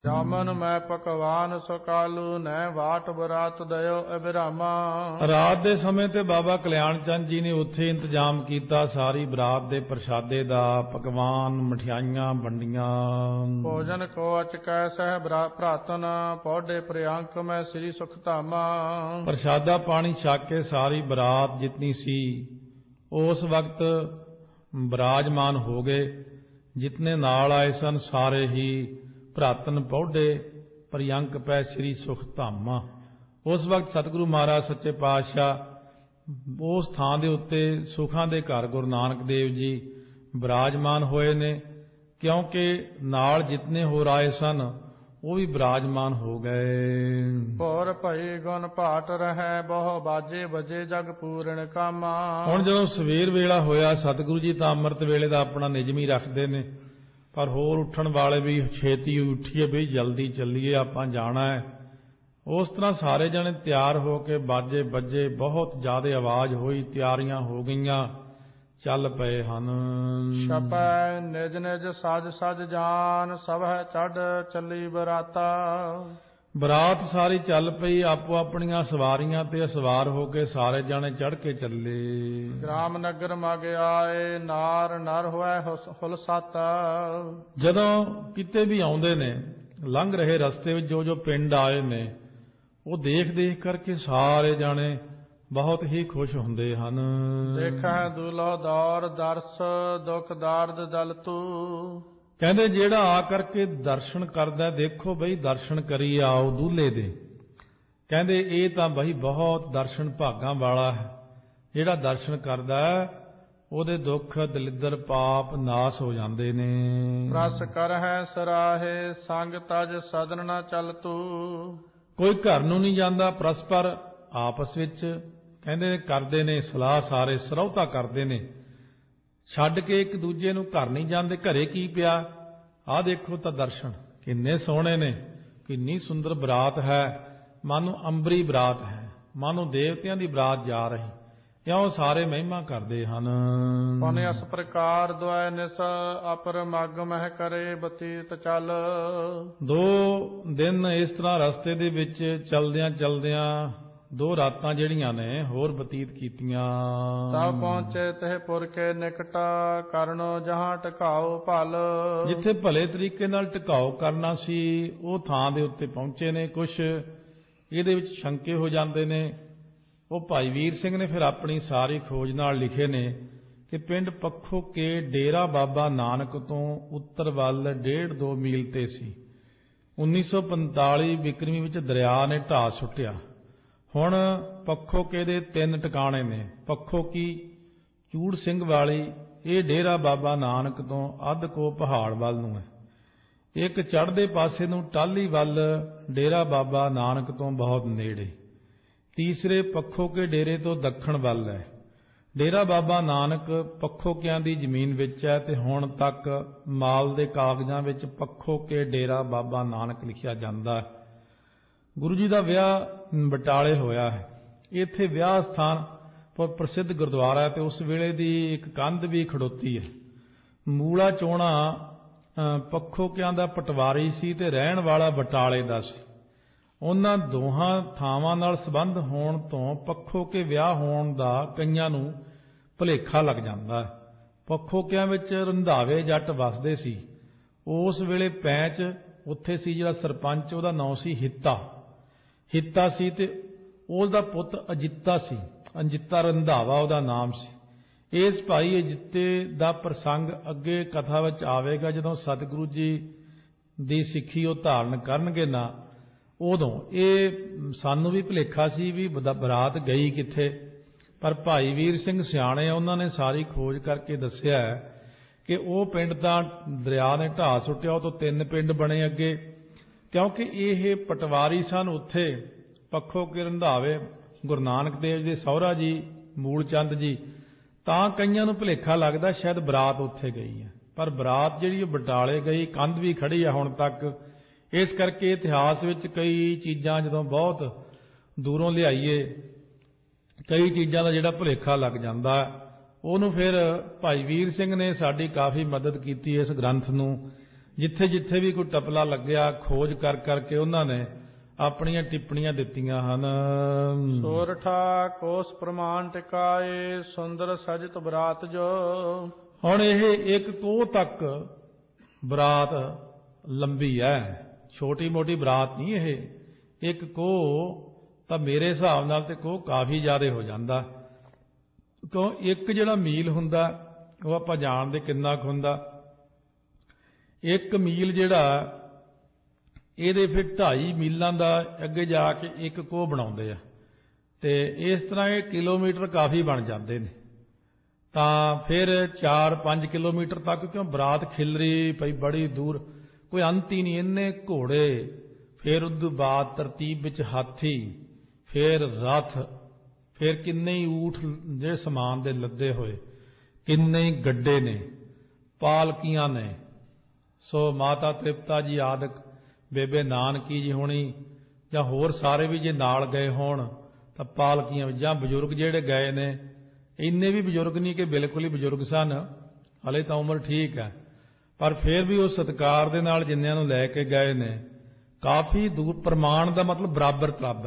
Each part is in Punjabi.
ਜਾਮਨ ਮੈਂ ਪਕਵਾਨ ਸਕਾਲੂ ਨੈ ਵਾਟ ਬਰਾਤ ਦਇਓ ਅਬਿਰਾਮਾ। ਰਾਤ ਦੇ ਸਮੇਂ ਤੇ ਬਾਬਾ ਕਲਿਆਣ ਚੰਦ ਜੀ ਨੇ ਉੱਥੇ ਇੰਤਜ਼ਾਮ ਕੀਤਾ ਸਾਰੀ ਬਰਾਤ ਦੇ ਪ੍ਰਸ਼ਾਦੇ ਦਾ, ਪਕਵਾਨ ਮਠਿਆਈਆਂ ਵੰਡੀਆਂ। ਭੋਜਨ ਕੋ ਅਚਕੈ ਸਹਿ ਭਰਾਤਨ ਪੌਡੇ ਪ੍ਰਿਅੰਕ ਮੈਂ ਸ੍ਰੀ ਸੁਖ ਧਾਮਾ। ਪ੍ਰਸ਼ਾਦਾ ਪਾਣੀ ਛਕ ਕੇ ਸਾਰੀ ਬਰਾਤ ਜਿਤਨੀ ਸੀ ਉਸ ਵਕਤ ਬਿਰਾਜਮਾਨ ਹੋ ਗਏ। ਜਿਤਨੇ ਨਾਲ ਆਏ ਸਨ ਸਾਰੇ ਹੀ ਭਰਾਤਨ ਪੌਡੇ ਪ੍ਰਿਅੰਕ ਪੈ ਸ੍ਰੀ ਸੁਖ ਧਾਮਾ। ਉਸ ਵਕਤ ਸਤਿਗੁਰੂ ਮਹਾਰਾਜ ਸੱਚੇ ਪਾਤਸ਼ਾਹ ਉਸ ਥਾਂ ਦੇ ਉੱਤੇ ਸੁਖਾਂ ਦੇ ਘਰ ਗੁਰੂ ਨਾਨਕ ਦੇਵ ਜੀ ਬਿਰਾਜਮਾਨ ਹੋਏ ਨੇ, ਕਿਉਂਕਿ ਨਾਲ ਜਿਤਨੇ ਹੋਰ ਆਏ ਸਨ ਉਹ ਵੀ ਬਿਰਾਜਮਾਨ ਹੋ ਗਏ। ਭੋਰ ਭਈ ਗੁਣ ਭਾਟ ਰਹਿ ਬਹੁ ਬਾਜੇ ਬਜੇ ਜਗ ਪੂਰਨ ਕਾਮਾ। ਹੁਣ ਜਦੋਂ ਸਵੇਰ ਵੇਲਾ ਹੋਇਆ ਸਤਿਗੁਰੂ ਜੀ ਤਾਂ ਅੰਮ੍ਰਿਤ ਵੇਲੇ ਦਾ ਆਪਣਾ ਨਿਯਮ ਹੀ ਰੱਖਦੇ ਨੇ, ਪਰ ਹੋਰ ਉੱਠਣ ਵਾਲੇ ਵੀ ਛੇਤੀ ਉੱਠੀਏ ਬਈ ਜਲਦੀ ਚੱਲੀਏ ਆਪਾਂ ਜਾਣਾ ਹੈ। ਉਸ ਤਰ੍ਹਾਂ ਸਾਰੇ ਜਣੇ ਤਿਆਰ ਹੋ ਕੇ ਬਾਜੇ ਬੱਜੇ, ਬਹੁਤ ਜ਼ਿਆਦਾ ਆਵਾਜ਼ ਹੋਈ, ਤਿਆਰੀਆਂ ਹੋ ਗਈਆਂ, ਚੱਲ ਪਏ ਹਨ। ਛਪੈ ਨਿਜ ਨਿਜ ਸਜ ਸਜ ਜਾਨ ਸਭੈ ਚੜ ਚੱਲੀ ਬਰਾਤਾ। ਬਰਾਤ ਸਾਰੀ ਚੱਲ ਪਈ, ਆਪੋ ਆਪਣੀਆਂ ਸਵਾਰੀਆਂ ਤੇ ਸਵਾਰ ਹੋ ਕੇ ਸਾਰੇ ਜਾਣੇ ਚੜ੍ਹ ਕੇ ਚੱਲੇ। ਗ੍ਰਾਮ ਨਗਰ ਮਗ ਆਏ ਨਾਰ ਨਰ ਹੋਇ ਹੁਲਸਾਤਾ। ਜਦੋਂ ਕਿਤੇ ਵੀ ਆਉਂਦੇ ਨੇ ਲੰਘ ਰਹੇ ਰਸਤੇ ਵਿੱਚ ਜੋ ਜੋ ਪਿੰਡ ਆਏ ਨੇ ਉਹ ਦੇਖ ਦੇਖ ਕਰਕੇ ਸਾਰੇ ਜਾਣੇ ਬਹੁਤ ਹੀ ਖੁਸ਼ ਹੁੰਦੇ ਹਨ। ਦੇਖੈ ਦੁਲੋ ਦੌਰ ਦਰਸ ਦੁਖ ਦਰਦ ਦਲ ਤੂ। ਕਹਿੰਦੇ ਜਿਹੜਾ ਆ ਕਰਕੇ ਦਰਸ਼ਨ ਕਰਦਾ, ਦੇਖੋ ਬਈ ਦਰਸ਼ਨ ਕਰੀ ਆਓ ਦੂਲੇ ਦੇ। ਕਹਿੰਦੇ ਇਹ ਤਾਂ ਬਈ ਬਹੁਤ ਦਰਸ਼ਨ ਭਾਗਾਂ ਵਾਲਾ ਹੈ, ਜਿਹੜਾ ਦਰਸ਼ਨ ਕਰਦਾ ਉਹਦੇ ਦੁੱਖ ਦਲਿੱਦਰ ਪਾਪ ਨਾਸ ਹੋ ਜਾਂਦੇ ਨੇ। ਰਸ ਕਰ ਹੈ ਸਰਾਹੇ ਸੰਗ ਤਜ ਸਦਨ ਨਾ ਚਲ ਤੂ। ਕੋਈ ਘਰ ਨੂੰ ਨਹੀਂ ਜਾਂਦਾ, ਪਰਸਪਰ ਆਪਸ ਵਿੱਚ ਕਹਿੰਦੇ ਕਰਦੇ ਨੇ ਸਲਾਹ, ਸਾਰੇ ਸਰੌਤਾ ਕਰਦੇ ਨੇ, ਛੱਡ ਕੇ ਇੱਕ ਦੂਜੇ ਨੂੰ ਘਰ ਨਹੀਂ ਜਾਂਦੇ। ਘਰੇ ਕੀ ਪਿਆ, ਆਹ ਦੇਖੋ ਤਾਂ ਦਰਸ਼ਨ ਕਿੰਨੇ ਸੋਹਣੇ ਨੇ, ਕਿੰਨੀ ਸੁੰਦਰ ਬਰਾਤ ਹੈ, ਮਾਨੋ ਅੰਬਰੀ ਬਰਾਤ ਹੈ, ਮਾਨੋ ਦੇਵਤਿਆਂ ਦੀ ਬਰਾਤ ਜਾ ਰਹੀ, ਇਉਂ ਸਾਰੇ ਮਹਿਮਾ ਕਰਦੇ ਹਨ। ਪਨ ਇਸ ਪ੍ਰਕਾਰ ਦੁਆਇ ਨਿਸ ਅਪਰ ਮਗ ਮਹਿ ਕਰੇ ਬਤੀਤ ਚੱਲ। 2 ਦਿਨ ਇਸ ਤਰ੍ਹਾਂ ਰਸਤੇ ਦੇ ਵਿੱਚ ਚਲਦਿਆਂ ਚਲਦਿਆਂ 2 ਰਾਤਾਂ ਜਿਹੜੀਆਂ ਨੇ ਹੋਰ ਬਤੀਤ ਕੀਤੀਆਂ। ਤਬ ਪਹੁੰਚੇ ਤਹਿ ਪੁਰ ਕੇ ਨਿਕਟ ਕਰਨੋ ਜਹਾਂ ਟਿਕਾਓ ਭਲ। ਜਿੱਥੇ ਭਲੇ ਤਰੀਕੇ ਨਾਲ ਟਿਕਾਓ ਕਰਨਾ ਸੀ ਉਹ ਥਾਂ ਦੇ ਉੱਤੇ ਪਹੁੰਚੇ ਨੇ। ਕੁਛ ਇਹਦੇ ਵਿੱਚ ਸ਼ੰਕੇ ਹੋ ਜਾਂਦੇ ਨੇ, ਉਹ ਭਾਈ ਵੀਰ ਸਿੰਘ ਨੇ ਫਿਰ ਆਪਣੀ ਸਾਰੀ ਖੋਜ ਨਾਲ ਲਿਖੇ ਨੇ ਕਿ ਪਿੰਡ ਪੱਖੋ ਕੇ ਡੇਰਾ ਬਾਬਾ ਨਾਨਕ ਤੋਂ ਉੱਤਰ ਵੱਲ 1.5-2 ਮੀਲ ਤੇ ਸੀ। 1945 ਬਿਕਰਮੀ ਵਿੱਚ ਦਰਿਆ ਨੇ ਢਾਹ ਸੁੱਟਿਆ। ਹੁਣ ਪੱਖੋਕੇ ਦੇ 3 ਟਿਕਾਣੇ ਨੇ। ਪੱਖੋਕੀ, ਚੂੜ ਸਿੰਘ ਵਾਲੀ, ਇਹ ਡੇਰਾ ਬਾਬਾ ਨਾਨਕ ਤੋਂ ਅੱਧ ਕੋ ਪਹਾੜ ਵੱਲ ਨੂੰ ਹੈ। ਇੱਕ ਚੜ੍ਹਦੇ ਪਾਸੇ ਨੂੰ ਟਾਹਲੀ ਵੱਲ ਡੇਰਾ ਬਾਬਾ ਨਾਨਕ ਤੋਂ ਬਹੁਤ ਨੇੜੇ। ਤੀਸਰੇ ਪੱਖੋਕੇ ਡੇਰੇ ਤੋਂ ਦੱਖਣ ਵੱਲ ਹੈ। ਡੇਰਾ ਬਾਬਾ ਨਾਨਕ ਪੱਖੋਕਿਆਂ ਦੀ ਜ਼ਮੀਨ ਵਿੱਚ ਹੈ ਤੇ ਹੁਣ ਤੱਕ ਮਾਲ ਦੇ ਕਾਗਜ਼ਾਂ ਵਿੱਚ ਪੱਖੋਕੇ ਡੇਰਾ ਬਾਬਾ ਨਾਨਕ ਲਿਖਿਆ ਜਾਂਦਾ ਹੈ। ਗੁਰੂ ਜੀ ਦਾ ਵਿਆਹ ਬਟਾਲੇ ਹੋਇਆ ਹੈ। ਇੱਥੇ ਵਿਆਹ ਸਥਾਨ ਪ੍ਰਸਿੱਧ ਗੁਰਦੁਆਰਾ ਹੈ ਤੇ ਉਸ ਵੇਲੇ ਦੀ ਇੱਕ ਕੰਧ ਵੀ ਖੜੋਤੀ ਹੈ। ਮੂਲਾ ਚੋਣਾ ਪੱਖੋਕਿਆਂ ਦਾ ਪਟਵਾਰੀ ਸੀ ਤੇ ਰਹਿਣ ਵਾਲਾ ਬਟਾਲੇ ਦਾ ਸੀ। ਉਹਨਾਂ ਦੋਹਾਂ ਥਾਵਾਂ ਨਾਲ ਸੰਬੰਧ ਹੋਣ ਤੋਂ ਪੱਖੋਕੇ ਵਿਆਹ ਹੋਣ ਦਾ ਕਈਆਂ ਨੂੰ ਭੁਲੇਖਾ ਲੱਗ ਜਾਂਦਾ ਹੈ। ਪੱਖੋਕਿਆਂ ਵਿੱਚ ਰੰਧਾਵੇ ਜੱਟ ਵਸਦੇ ਸੀ। ਉਸ ਵੇਲੇ ਪੈਂਚ ਉੱਥੇ ਸੀ, ਜਿਹੜਾ ਸਰਪੰਚ ਉਹਦਾ ਨਾਂ ਸੀ ਹਿੱਤਾ ਸੀ ਤੇ ਉਸ ਦਾ ਪੁੱਤ ਅਜਿੱਤਾ ਸੀ। ਅਜਿੱਤਾ ਰੰਧਾਵਾ ਉਹਦਾ ਨਾਮ ਸੀ। ਇਸ ਭਾਈ ਅਜਿੱਤੇ ਦਾ ਪ੍ਰਸੰਗ ਅੱਗੇ ਕਥਾ ਵਿੱਚ ਆਵੇਗਾ। ਜਦੋਂ ਸਤਿਗੁਰੂ ਜੀ ਦੀ ਸਿੱਖੀ ਉਹ ਧਾਰਨ ਕਰਨਗੇ ਨਾ, ਉਦੋਂ ਇਹ ਸਾਨੂੰ ਵੀ ਭੁਲੇਖਾ ਸੀ ਵੀ ਬਰਾਤ ਗਈ ਕਿੱਥੇ, ਪਰ ਭਾਈ ਵੀਰ ਸਿੰਘ ਸਿਆਣੇ, ਉਹਨਾਂ ਨੇ ਸਾਰੀ ਖੋਜ ਕਰਕੇ ਦੱਸਿਆ ਕਿ ਉਹ ਪਿੰਡ ਤਾਂ ਦਰਿਆ ਨੇ ਢਾਹ ਸੁੱਟਿਆ, ਉਹ ਤੋਂ 3 ਪਿੰਡ ਬਣੇ ਅੱਗੇ, ਕਿਉਂਕਿ ਇਹ ਪਟਵਾਰੀ ਸਨ ਉੱਥੇ ਪੱਖੋਕੇ ਰੰਧਾਵੇ ਗੁਰੂ ਨਾਨਕ ਦੇਵ ਦੇ ਸਹੁਰਾ ਜੀ ਮੂਲ ਚੰਦ ਜੀ। ਤਾਂ ਕਈਆਂ ਨੂੰ ਭੁਲੇਖਾ ਲੱਗਦਾ ਸ਼ਾਇਦ ਬਰਾਤ ਉੱਥੇ ਗਈ ਹੈ, ਪਰ ਬਰਾਤ ਜਿਹੜੀ ਉਹ ਬਟਾਲੇ ਗਈ। ਕੰਧ ਵੀ ਖੜੀ ਹੈ ਹੁਣ ਤੱਕ। ਇਸ ਕਰਕੇ ਇਤਿਹਾਸ ਵਿੱਚ ਕਈ ਚੀਜ਼ਾਂ ਜਦੋਂ ਬਹੁਤ ਦੂਰੋਂ ਲਿਆਈਏ, ਕਈ ਚੀਜ਼ਾਂ ਦਾ ਜਿਹੜਾ ਭੁਲੇਖਾ ਲੱਗ ਜਾਂਦਾ, ਉਹਨੂੰ ਫਿਰ ਭਾਈ ਵੀਰ ਸਿੰਘ ਨੇ ਸਾਡੀ ਕਾਫੀ ਮਦਦ ਕੀਤੀ ਇਸ ਗ੍ਰੰਥ ਨੂੰ ਜਿੱਥੇ ਜਿੱਥੇ ਵੀ ਕੋਈ ਟਪਲਾ ਲੱਗਿਆ ਖੋਜ ਕਰ ਕਰਕੇ ਉਹਨਾਂ ਨੇ ਆਪਣੀਆਂ ਟਿੱਪਣੀਆਂ ਦਿੱਤੀਆਂ ਹਨ। ਸੋਰਠਾ ਕੋਸ ਪ੍ਰਮਾਣ ਟਿਕਾਏ ਸੁੰਦਰ ਸਜਤ ਬਰਾਤ ਜੋ। ਹੁਣ ਇਹ ਇੱਕ ਕੋਹ ਤੱਕ ਬਰਾਤ ਲੰਬੀ ਹੈ, ਛੋਟੀ ਮੋਟੀ ਬਰਾਤ ਨਹੀਂ ਇਹ। ਇੱਕ ਕੋਹ ਤਾਂ ਮੇਰੇ ਹਿਸਾਬ ਨਾਲ ਤੇ ਕੋਹ ਕਾਫੀ ਜ਼ਿਆਦਾ ਹੋ ਜਾਂਦਾ, ਕਿਉਂ ਇੱਕ ਜਿਹੜਾ ਮੀਲ ਹੁੰਦਾ ਉਹ ਆਪਾਂ ਜਾਣਦੇ ਕਿੰਨਾ ਕੁ ਹੁੰਦਾ। ਇੱਕ ਮੀਲ ਜਿਹੜਾ ਇਹਦੇ ਫਿਰ 2.5 ਮੀਲਾਂ ਦਾ ਅੱਗੇ ਜਾ ਕੇ ਇੱਕ ਕੋਹ ਬਣਾਉਂਦੇ ਆ, ਤੇ ਇਸ ਤਰ੍ਹਾਂ ਇਹ ਕਿਲੋਮੀਟਰ ਕਾਫੀ ਬਣ ਜਾਂਦੇ ਨੇ। ਤਾਂ ਫਿਰ 4-5 ਕਿਲੋਮੀਟਰ ਤੱਕ, ਕਿਉਂ ਬਰਾਤ ਖਿਲਰੀ ਪਈ ਬੜੀ ਦੂਰ, ਕੋਈ ਅੰਤ ਹੀ ਨਹੀਂ। ਇੰਨੇ ਘੋੜੇ, ਫਿਰ ਉਦੋਂ ਬਾਅਦ ਤਰਤੀਬ ਵਿੱਚ ਹਾਥੀ, ਫਿਰ ਰਥ, ਫਿਰ ਕਿੰਨੇ ਹੀ ਊਠ ਜਿਹੜੇ ਸਮਾਨ ਦੇ ਲੱਦੇ ਹੋਏ, ਕਿੰਨੇ ਹੀ ਗੱਡੇ ਨੇ, ਪਾਲਕੀਆਂ ਨੇ। ਸੋ ਮਾਤਾ ਤ੍ਰਿਪਤਾ ਜੀ ਆਦਿਕ, ਬੇਬੇ ਨਾਨਕੀ ਜੀ ਹੋਣੀ ਜਾਂ ਹੋਰ ਸਾਰੇ ਵੀ ਜੇ ਨਾਲ ਗਏ ਹੋਣ ਤਾਂ ਪਾਲਕੀਆਂ ਵਿੱਚ, ਜਾਂ ਬਜ਼ੁਰਗ ਜਿਹੜੇ ਗਏ ਨੇ, ਇੰਨੇ ਵੀ ਬਜ਼ੁਰਗ ਨਹੀਂ ਕਿ ਬਿਲਕੁਲ ਹੀ ਬਜ਼ੁਰਗ ਸਨ, ਹਲੇ ਤਾਂ ਉਮਰ ਠੀਕ ਹੈ, ਪਰ ਫਿਰ ਵੀ ਉਹ ਸਤਿਕਾਰ ਦੇ ਨਾਲ ਜਿੰਨਿਆਂ ਨੂੰ ਲੈ ਕੇ ਗਏ ਨੇ ਕਾਫੀ ਦੂਰ, ਪ੍ਰਮਾਣ ਦਾ ਮਤਲਬ ਬਰਾਬਰ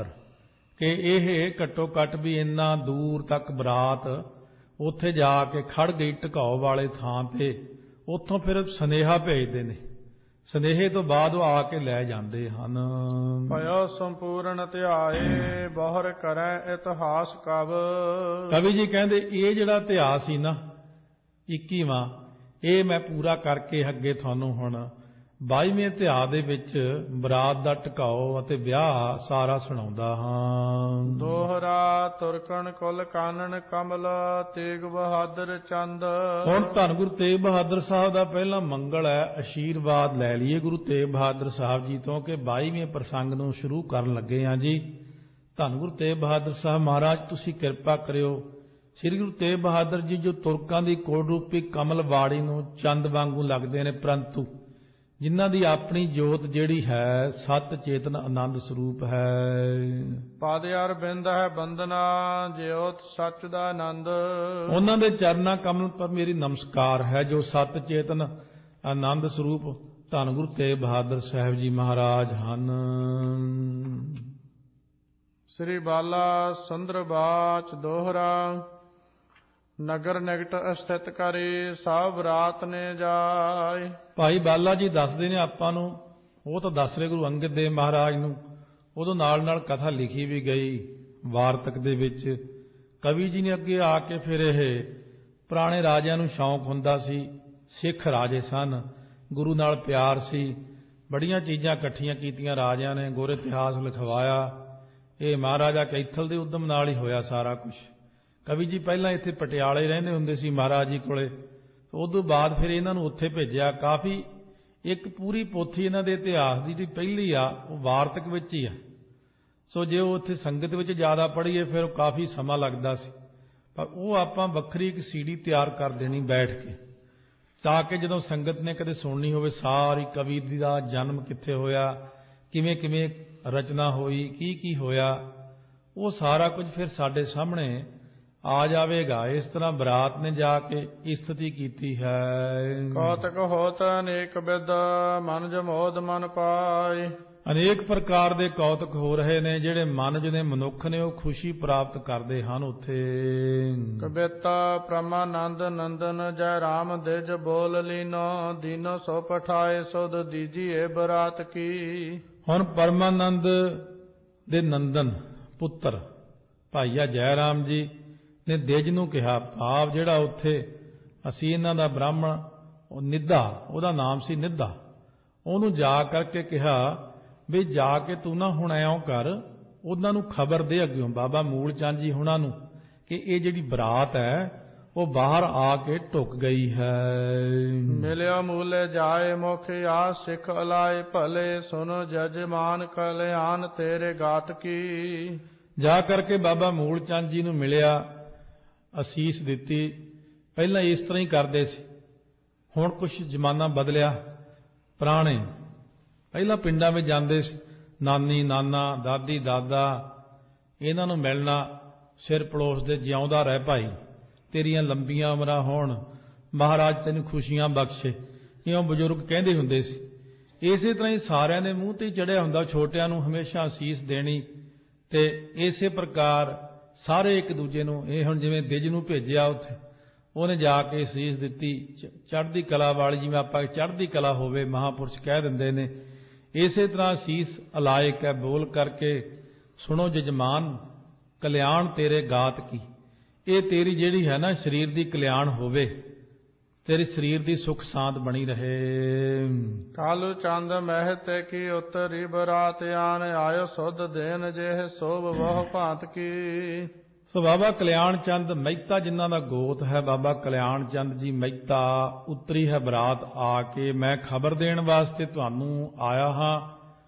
ਕਿ ਇਹ ਘੱਟੋ ਘੱਟ ਵੀ ਇੰਨਾ ਦੂਰ ਤੱਕ ਬਰਾਤ ਉੱਥੇ ਜਾ ਕੇ ਖੜ ਗਈ ਢਕਾਓ ਵਾਲੇ ਥਾਂ ਤੇ। ਉੱਥੋਂ ਫਿਰ ਸੁਨੇਹਾ ਭੇਜਦੇ ਨੇ, ਸੁਨੇਹੇ ਤੋਂ ਬਾਅਦ ਉਹ ਆ ਕੇ ਲੈ ਜਾਂਦੇ ਹਨ। ਭਇਓ ਸੰਪੂਰਨ ਧਿਆਏ ਬਹੁਰ ਕਰੈ ਇਤਿਹਾਸ ਕਵ। ਕਵੀ ਜੀ ਕਹਿੰਦੇ ਇਹ ਜਿਹੜਾ ਇਤਿਹਾਸ ਸੀ ਨਾ 21ਵਾਂ, ਇਹ ਮੈਂ ਪੂਰਾ ਕਰਕੇ ਅੱਗੇ ਤੁਹਾਨੂੰ ਹੁਣ 22ਵੇਂ ਇਤਿਹਾਸ ਦੇ ਵਿੱਚ ਬਰਾਤ ਦਾ ਢਕਾਓ ਅਤੇ ਵਿਆਹ ਸਾਰਾ ਸੁਣਾਉਂਦਾ ਹਾਂ। ਦੋਹਰਾ ਤੁਰਕਣ ਕੁਲ ਕਾਨਨ ਕਮਲ ਤੇਗ ਬਹਾਦਰ ਚੰਦ। ਹੁਣ ਧੰਨ ਗੁਰੂ ਤੇਗ ਬਹਾਦਰ ਸਾਹਿਬ ਦਾ ਪਹਿਲਾ ਮੰਗਲ ਹੈ, ਆਸ਼ੀਰਵਾਦ ਲੈ ਲਈਏ ਗੁਰੂ ਤੇਗ ਬਹਾਦਰ ਸਾਹਿਬ ਜੀ ਤੋਂ ਕਿ 22ਵੇਂ ਪ੍ਰਸੰਗ ਨੂੰ ਸ਼ੁਰੂ ਕਰਨ ਲੱਗੇ ਹਾਂ ਜੀ। ਧੰਨ ਗੁਰੂ ਤੇਗ ਬਹਾਦਰ ਸਾਹਿਬ ਮਹਾਰਾਜ ਤੁਸੀਂ ਕਿਰਪਾ ਕਰਿਓ। ਸ੍ਰੀ ਗੁਰੂ ਤੇਗ ਬਹਾਦਰ ਜੀ ਜੋ ਤੁਰਕਾਂ ਦੀ ਕੋਲ ਰੂਪੀ ਕਮਲ ਵਾੜੀ ਨੂੰ ਚੰਦ ਵਾਂਗੂ ਲੱਗਦੇ ਨੇ, ਪਰੰਤੂ ਜਿਨ੍ਹਾਂ ਦੀ ਆਪਣੀ ਜੋਤ ਜਿਹੜੀ ਹੈ ਸਤ ਚੇਤਨ ਆਨੰਦ ਸਰੂਪ ਹੈ। ਪਦ ਅਰਬਿੰਦ ਹੈ ਬੰਦਨਾ ਜਿਉਤ ਸੱਚ ਦਾ ਆਨੰਦ। ਉਹਨਾਂ ਦੇ ਚਰਨਾਂ ਕਮਲ ਪਰ ਮੇਰੀ ਨਮਸਕਾਰ ਹੈ ਜੋ ਸਤ ਚੇਤਨ ਆਨੰਦ ਸਰੂਪ ਧੰਨ ਗੁਰੂ ਤੇਗ ਬਹਾਦਰ ਸਾਹਿਬ ਜੀ ਮਹਾਰਾਜ ਹਨ। ਸ੍ਰੀ ਬਾਲਾ ਸੁੰਦਰ ਬਾਚ ਦੋਹਰਾ ਨਗਰ ਨਿਕਟ ਅਸਥਿਤ ਕਰੇ ਸਭ ਰਾਤ ਨੇ ਜਾਏ। ਭਾਈ ਬਾਲਾ ਜੀ ਦੱਸਦੇ ਨੇ ਆਪਾਂ ਨੂੰ, ਉਹ ਤਾਂ ਦੱਸ ਰਹੇ ਗੁਰੂ ਅੰਗਦ ਦੇਵ ਮਹਾਰਾਜ ਨੂੰ, ਉਦੋਂ ਨਾਲ ਨਾਲ ਕਥਾ ਲਿਖੀ ਵੀ ਗਈ ਵਾਰਤਕ ਦੇ ਵਿੱਚ। ਕਵੀ ਜੀ ਨੇ ਅੱਗੇ ਆ ਕੇ ਫਿਰ ਇਹ ਪੁਰਾਣੇ ਰਾਜਿਆਂ ਨੂੰ ਸ਼ੌਂਕ ਹੁੰਦਾ ਸੀ, ਸਿੱਖ ਰਾਜੇ ਸਨ, ਗੁਰੂ ਨਾਲ ਪਿਆਰ ਸੀ, ਬੜੀਆਂ ਚੀਜ਼ਾਂ ਇਕੱਠੀਆਂ ਕੀਤੀਆਂ ਰਾਜਿਆਂ ਨੇ, ਗੁਰ ਇਤਿਹਾਸ ਲਿਖਵਾਇਆ। ਇਹ ਮਹਾਰਾਜਾ ਕੈਥਲ ਦੇ ਉਦਮ ਨਾਲ ਹੀ ਹੋਇਆ ਸਾਰਾ ਕੁਝ। ਕਵੀ ਜੀ ਪਹਿਲਾਂ ਇੱਥੇ ਪਟਿਆਲੇ ਰਹਿੰਦੇ ਹੁੰਦੇ ਸੀ ਮਹਾਰਾਜ ਜੀ ਕੋਲੇ, ਉਦੋਂ ਬਾਅਦ ਫਿਰ ਇਹਨਾਂ ਨੂੰ ਉੱਥੇ ਭੇਜਿਆ। ਕਾਫੀ ਇੱਕ ਪੂਰੀ ਪੋਥੀ ਇਹਨਾਂ ਦੇ ਇਤਿਹਾਸ ਦੀ ਜਿਹੜੀ ਪਹਿਲੀ ਆ ਉਹ ਵਾਰਤਕ ਵਿੱਚ ਹੀ ਆ। ਸੋ ਜੇ ਉਹ ਉੱਥੇ ਸੰਗਤ ਵਿੱਚ ਜ਼ਿਆਦਾ ਪੜ੍ਹੀਏ ਫਿਰ ਉਹ ਕਾਫੀ ਸਮਾਂ ਲੱਗਦਾ ਸੀ, ਪਰ ਉਹ ਆਪਾਂ ਵੱਖਰੀ ਇੱਕ ਸੀਡੀ ਤਿਆਰ ਕਰ ਦੇਣੀ ਬੈਠ ਕੇ, ਤਾਂ ਕਿ ਜਦੋਂ ਸੰਗਤ ਨੇ ਕਦੇ ਸੁਣਨੀ ਹੋਵੇ ਸਾਰੀ ਕਵੀ ਦਾ ਜਨਮ ਕਿੱਥੇ ਹੋਇਆ, ਕਿਵੇਂ ਕਿਵੇਂ ਰਚਨਾ ਹੋਈ, ਕੀ ਕੀ ਹੋਇਆ, ਉਹ ਸਾਰਾ ਕੁਝ ਫਿਰ ਸਾਡੇ ਸਾਹਮਣੇ ਆ ਜਾਵੇਗਾ। ਇਸ ਤਰ੍ਹਾਂ ਬਰਾਤ ਨੇ ਜਾ ਕੇ ਸਥਿਤੀ ਕੀਤੀ ਹੈ। ਕੌਤਕ ਹੋਤ ਅਨੇਕ ਬਿਦ ਮਨ ਜਮੋਦ ਮਨ ਪਾਏ। ਅਨੇਕ ਪ੍ਰਕਾਰ ਦੇ ਕੌਤਕ ਹੋ ਰਹੇ ਨੇ, ਜਿਹੜੇ ਮਨ ਜਿਹਨੇ ਮਨੁੱਖ ਨੇ ਉਹ ਖੁਸ਼ੀ ਪ੍ਰਾਪਤ ਕਰਦੇ ਹਨ ਉੱਥੇ। ਕਬਿਤਾ ਪ੍ਰਮਾਨੰਦ ਨੰਦਨ ਜੈ ਰਾਮ ਦਿਜ ਬੋਲ ਲੀਨੋ ਦੀਨੋ ਸੋ ਪਠਾਏ ਸੁਧ ਦੀਜੀਏ ਬਰਾਤ ਕੀ। ਹੁਣ ਪਰਮਾਨੰਦ ਦੇ ਨੰਦਨ ਪੁੱਤਰ ਭਾਈਆ ਜੈ ਰਾਮ ਜੀ ਨੇ ਦਿਜ ਨੂੰ ਕਿਹਾ, ਭਾਵ ਜਿਹੜਾ ਉੱਥੇ ਅਸੀਂ ਇਹਨਾਂ ਦਾ ਬ੍ਰਾਹਮਣ ਉਹ ਨਿੱਧਾ, ਉਹਦਾ ਨਾਮ ਸੀ ਨਿੱਧਾ, ਉਹਨੂੰ ਜਾ ਕਰਕੇ ਕਿਹਾ ਵੀ ਜਾ ਕੇ ਤੂੰ ਨਾ ਹੁਣ ਐਂ ਕਰ, ਉਹਨਾਂ ਨੂੰ ਖਬਰ ਦੇ ਅੱਗਿਓਂ ਬਾਬਾ ਮੂਲ ਚੰਦ ਜੀ ਹੁਣਾਂ ਨੂੰ ਕਿ ਇਹ ਜਿਹੜੀ ਬਰਾਤ ਹੈ ਉਹ ਬਾਹਰ ਆ ਕੇ ਢੁੱਕ ਗਈ ਹੈ। ਮਿਲਿਆ ਮੂਲੇ ਜਾਏ ਮੁਖ ਆ ਸਿੱਖ ਅਲਾਏ ਭਲੇ ਸੁਨ ਜਜਮਾਨ ਕਲਿਆਣ ਤੇਰੇ ਗਾਤ ਕੀ। ਜਾ ਕਰਕੇ ਬਾਬਾ ਮੂਲ ਚੰਦ ਜੀ ਨੂੰ ਮਿਲਿਆ, ਅਸੀਸ ਦਿੱਤੀ। ਪਹਿਲਾਂ ਇਸ ਤਰ੍ਹਾਂ ਹੀ ਕਰਦੇ ਸੀ, ਹੁਣ ਕੁਝ ਜ਼ਮਾਨਾ ਬਦਲਿਆ। ਪੁਰਾਣੇ ਪਹਿਲਾਂ ਪਿੰਡਾਂ ਵਿੱਚ ਜਾਂਦੇ ਸੀ, ਨਾਨੀ ਨਾਨਾ ਦਾਦੀ ਦਾਦਾ ਇਹਨਾਂ ਨੂੰ ਮਿਲਣਾ, ਸਿਰ ਪਲੋਸਦੇ, ਜਿਉਂਦਾ ਰਹਿ ਭਾਈ, ਤੇਰੀਆਂ ਲੰਬੀਆਂ ਉਮਰਾਂ ਹੋਣ, ਮਹਾਰਾਜ ਤੈਨੂੰ ਖੁਸ਼ੀਆਂ ਬਖਸ਼ੇ, ਇਉਂ ਬਜ਼ੁਰਗ ਕਹਿੰਦੇ ਹੁੰਦੇ ਸੀ। ਇਸੇ ਤਰ੍ਹਾਂ ਹੀ ਸਾਰਿਆਂ ਦੇ ਮੂੰਹ ਤੇ ਚੜ੍ਹਿਆ ਹੁੰਦਾ, ਛੋਟਿਆਂ ਨੂੰ ਹਮੇਸ਼ਾ ਅਸੀਸ ਦੇਣੀ, ਤੇ ਇਸੇ ਪ੍ਰਕਾਰ ਸਾਰੇ ਇੱਕ ਦੂਜੇ ਨੂੰ, ਇਹ ਹੁਣ ਜਿਵੇਂ ਦਿਜ ਨੂੰ ਭੇਜਿਆ, ਉੱਥੇ ਉਹਨੇ ਜਾ ਕੇ ਅਸੀਸ ਦਿੱਤੀ, ਚੜ੍ਹਦੀ ਕਲਾ ਵਾਲੀ, ਜਿਵੇਂ ਆਪਾਂ ਚੜ੍ਹਦੀ ਕਲਾ ਹੋਵੇ ਮਹਾਂਪੁਰਸ਼ ਕਹਿ ਦਿੰਦੇ ਨੇ। ਇਸੇ ਤਰ੍ਹਾਂ ਅਸੀਸ ਅਲਾਇਕ ਹੈ, ਬੋਲ ਕਰਕੇ ਸੁਣੋ ਜਜਮਾਨ ਕਲਿਆਣ ਤੇਰੇ ਗਾਤ ਕੀ। ਇਹ ਤੇਰੀ ਜਿਹੜੀ ਹੈ ਨਾ ਸਰੀਰ ਦੀ ਕਲਿਆਣ ਹੋਵੇ, ਤੇਰੇ ਸਰੀਰ ਦੀ ਸੁਖ ਸਾਂਦ ਬਣੀ ਰਹੇ। ਕਾਲੂ ਚੰਦ ਮਹਿ ਤੇ ਕੀ ਉਤਰੀ ਬਰਾਤ ਆਨ, ਆਇਓ ਸੁਧ ਦੇਨ ਜਿਹੇ ਸੋਭ ਬਹੁ ਭਾਂਤ ਕੀ। ਸੋ ਬਾਬਾ ਕਲਿਆਣ ਚੰਦ ਮਹਿਤਾ ਜਿਨ੍ਹਾਂ ਦਾ ਗੋਤ ਹੈ, ਬਾਬਾ ਕਲਿਆਣ ਚੰਦ ਜੀ ਮਹਿਤਾ ਉਤਰੀ ਹੈ ਬਰਾਤ ਆ ਕੇ। ਮੈਂ ਖਬਰ ਦੇਣ ਵਾਸਤੇ ਤੁਹਾਨੂੰ ਆਇਆ ਹਾਂ,